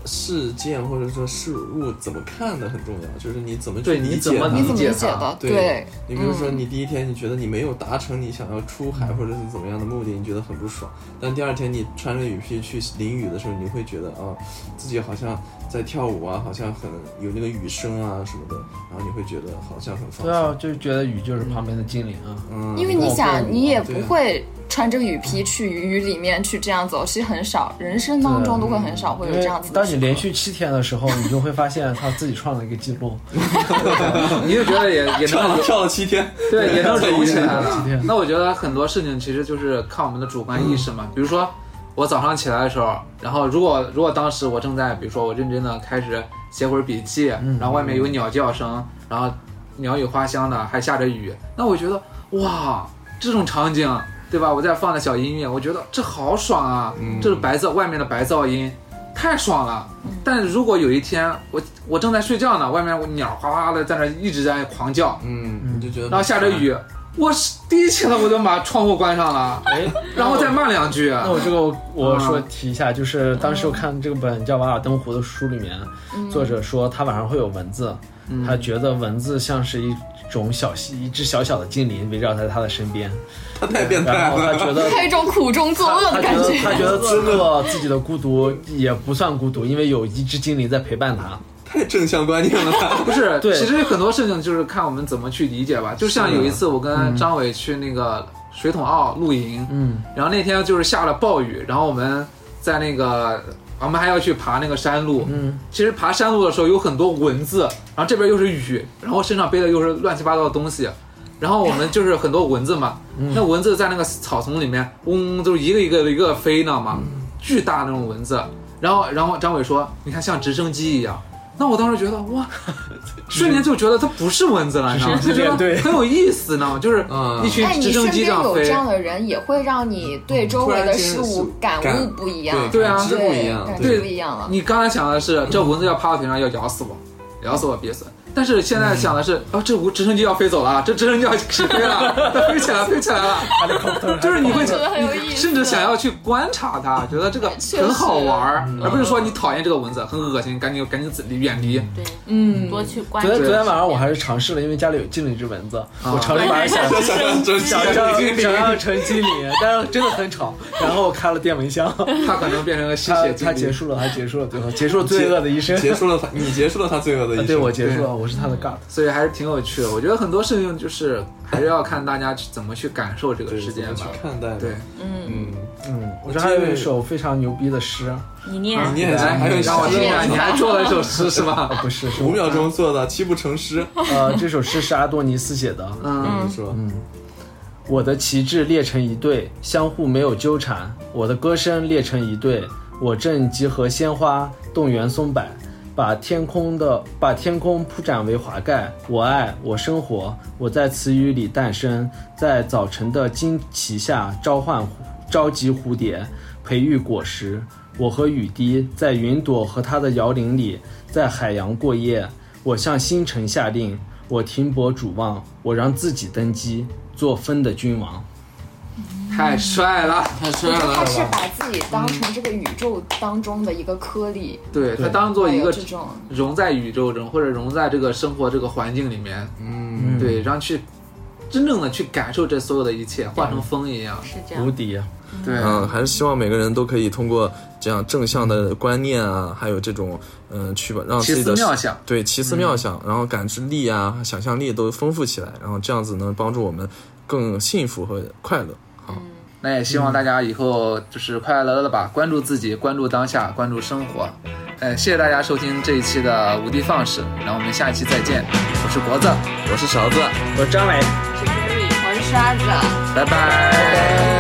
Speaker 5: 事件或者说事物怎么看的很重要，就是你怎么去
Speaker 3: 对
Speaker 5: 理解
Speaker 3: 你怎么
Speaker 4: 你怎么理
Speaker 3: 理
Speaker 4: 解的？
Speaker 5: 对，
Speaker 4: 对，
Speaker 5: 你比如说你第一天你觉得你没有达成你想要出海或者是怎么样的目的，你觉得很不爽，但第二天你穿着雨披去淋雨的时候，你会觉得啊，自己好像在跳舞啊，好像很有那个雨声啊什么的，然后你会觉得好像很放松。
Speaker 3: 对啊，就觉得雨就是旁边的精灵啊。
Speaker 5: 嗯，
Speaker 4: 因为你想，你也不
Speaker 5: 对啊
Speaker 4: 会穿着雨披去雨里面去这样走，其实很少，人生当中都会很少会有
Speaker 3: 因为
Speaker 4: 这样子的时刻。
Speaker 3: 当你连续七天的时候，你就会发现他自己创了一个记录。
Speaker 1: 你就觉得也也能
Speaker 5: 跳了跳了七天，
Speaker 1: 对，也能融起来了
Speaker 3: 七天。
Speaker 1: 那我觉得很多事情其实就是看我们的主观意识嘛。比如说，我早上起来的时候，然后如果如果当时我正在，比如说我认真的开始写会儿笔记，然后外面有鸟叫声，然后鸟语花香的，还下着雨，那我觉得哇，这种场景，对吧？我再放的小音乐，我觉得这好爽啊！
Speaker 5: 嗯
Speaker 1: 这是白噪外面的白噪音。太爽了，但如果有一天我我正在睡觉呢，外面我鸟哗哗的在那一直在狂叫，
Speaker 5: 嗯，你就觉得，
Speaker 1: 然后下着雨，我第一起来我就把窗户关上了，
Speaker 3: 哎，
Speaker 1: 然后再骂两句。
Speaker 3: 那我这个我说提一下，就是当时我看这个本叫《瓦尔登湖》的书里面，作者说他晚上会有蚊子，他觉得蚊子像是一种小一只小小的精灵围绕在他的身边，
Speaker 5: 他太变态
Speaker 3: 然后他
Speaker 5: 了。
Speaker 3: 觉得
Speaker 4: 他有一种苦中作恶
Speaker 3: 他
Speaker 4: 的感
Speaker 3: 觉得他觉得自个自己的孤独也不算孤独，因为有一只精灵在陪伴他。
Speaker 5: 太正向观念了，
Speaker 1: 不是，
Speaker 3: 对
Speaker 1: 其实很多事情就是看我们怎么去理解吧。就像有一次我跟张伟去那个水桶澳露营，
Speaker 3: 嗯，
Speaker 1: 然后那天就是下了暴雨，然后我们在那个我们还要去爬那个山路，
Speaker 3: 嗯，
Speaker 1: 其实爬山路的时候有很多蚊子，然后这边又是雨，然后身上背的又是乱七八糟的东西，然后我们就是很多蚊子嘛，
Speaker 3: 嗯
Speaker 1: 那蚊子在那个草丛里面，嗡，就一个一个的一个飞呢嘛，巨大那种蚊子，然后然后张伟说，你看像直升机一样。那我当时觉得哇，瞬间就觉得它不是蚊子了，你知道吗？就觉得很有意思呢，就是一群
Speaker 4: 哎，
Speaker 1: 直升
Speaker 4: 你身边
Speaker 1: 机这样飞。
Speaker 4: 有这样的人，也会让你对周围的事物感悟不一样，
Speaker 1: 对啊，
Speaker 5: 感知不一样，
Speaker 4: 感
Speaker 1: 对
Speaker 4: 知不一样了。
Speaker 1: 你刚才想的是这蚊子要趴到腿上要咬死我，咬死我憋死。但是现在想的是，哦，这无直升机要飞走了，这直升机要起飞了，它飞起来，飞起来了，就是你会
Speaker 4: 觉得很有意思，
Speaker 1: 甚至想要去观察它，觉得这个很好玩，而不是说你讨厌这个蚊子，很恶心，赶紧赶紧远离。
Speaker 2: 对，
Speaker 4: 嗯，
Speaker 2: 多去关注。
Speaker 3: 昨天昨天晚上我还是尝试了，因为家里有进了一只蚊子，我尝试把它想
Speaker 5: 想象成
Speaker 3: 想象想象成精灵，但是真的很吵。然后我开了电蚊香，
Speaker 1: 它可能变成个吸
Speaker 3: 它
Speaker 1: 血精灵。
Speaker 3: 它结束了，它结束了，最后结束了罪恶的一生，
Speaker 5: 结束了他，你结束了他罪恶的一生。
Speaker 3: 对我结束了，我是他的 God。
Speaker 1: 所以还是挺有趣的。我觉得很多事情就是还是要看大家去怎么去感受这个世界吧。
Speaker 5: 去看待。
Speaker 1: 对，
Speaker 5: 嗯
Speaker 3: 嗯，我这还有一首非常牛逼的诗，
Speaker 2: 你念，
Speaker 5: 你念
Speaker 1: 来，
Speaker 5: 还有
Speaker 1: 让我听一下，你还做了一首诗是吧？
Speaker 3: 不是，是
Speaker 5: 五秒钟做的七步成诗。
Speaker 3: 呃，这首诗是阿多尼斯写的。
Speaker 1: 嗯，
Speaker 5: 你说，
Speaker 3: 嗯，我的旗帜列成一队，相互没有纠缠；我的歌声列成一队，我正集合鲜花，动员松柏，把天空的把天空铺展为华盖。我爱，我生活，我在词语里诞生，在早晨的惊奇下召唤召集蝴蝶，培育果实。我和雨滴在云朵和它的摇铃里，在海洋过夜。我向星辰下令，我停泊主望，我让自己登基，做风的君王。
Speaker 1: 太帅了，
Speaker 5: 太帅
Speaker 4: 我觉得他
Speaker 5: 了。
Speaker 4: 是把自己当成这个宇宙当中的一个颗粒，
Speaker 1: 对他当做一个
Speaker 4: 这种
Speaker 1: 融在宇宙中，或者融在这个生活这个环境里面，
Speaker 5: 嗯，
Speaker 1: 对，让去真正的去感受这所有的一切，化成风一样。
Speaker 2: 是这样。
Speaker 3: 无敌。
Speaker 1: 对，
Speaker 5: 嗯，还是希望每个人都可以通过这样正向的观念啊，还有这种嗯、呃，去把让自己的
Speaker 1: 奇思妙想，
Speaker 5: 对奇思妙想，然后感知力啊、想象力都丰富起来，然后这样子能帮助我们更幸福和快乐。好，
Speaker 1: 那也希望大家以后就是快快乐乐的吧，关注自己，关注当下，关注生活。呃，谢谢大家收听这一期的无的放矢，然后我们下一期再见。我是脖子，
Speaker 5: 我是勺子，
Speaker 3: 我是张伟。
Speaker 2: 是 Jerry，
Speaker 4: 我是刷子。
Speaker 1: 拜拜。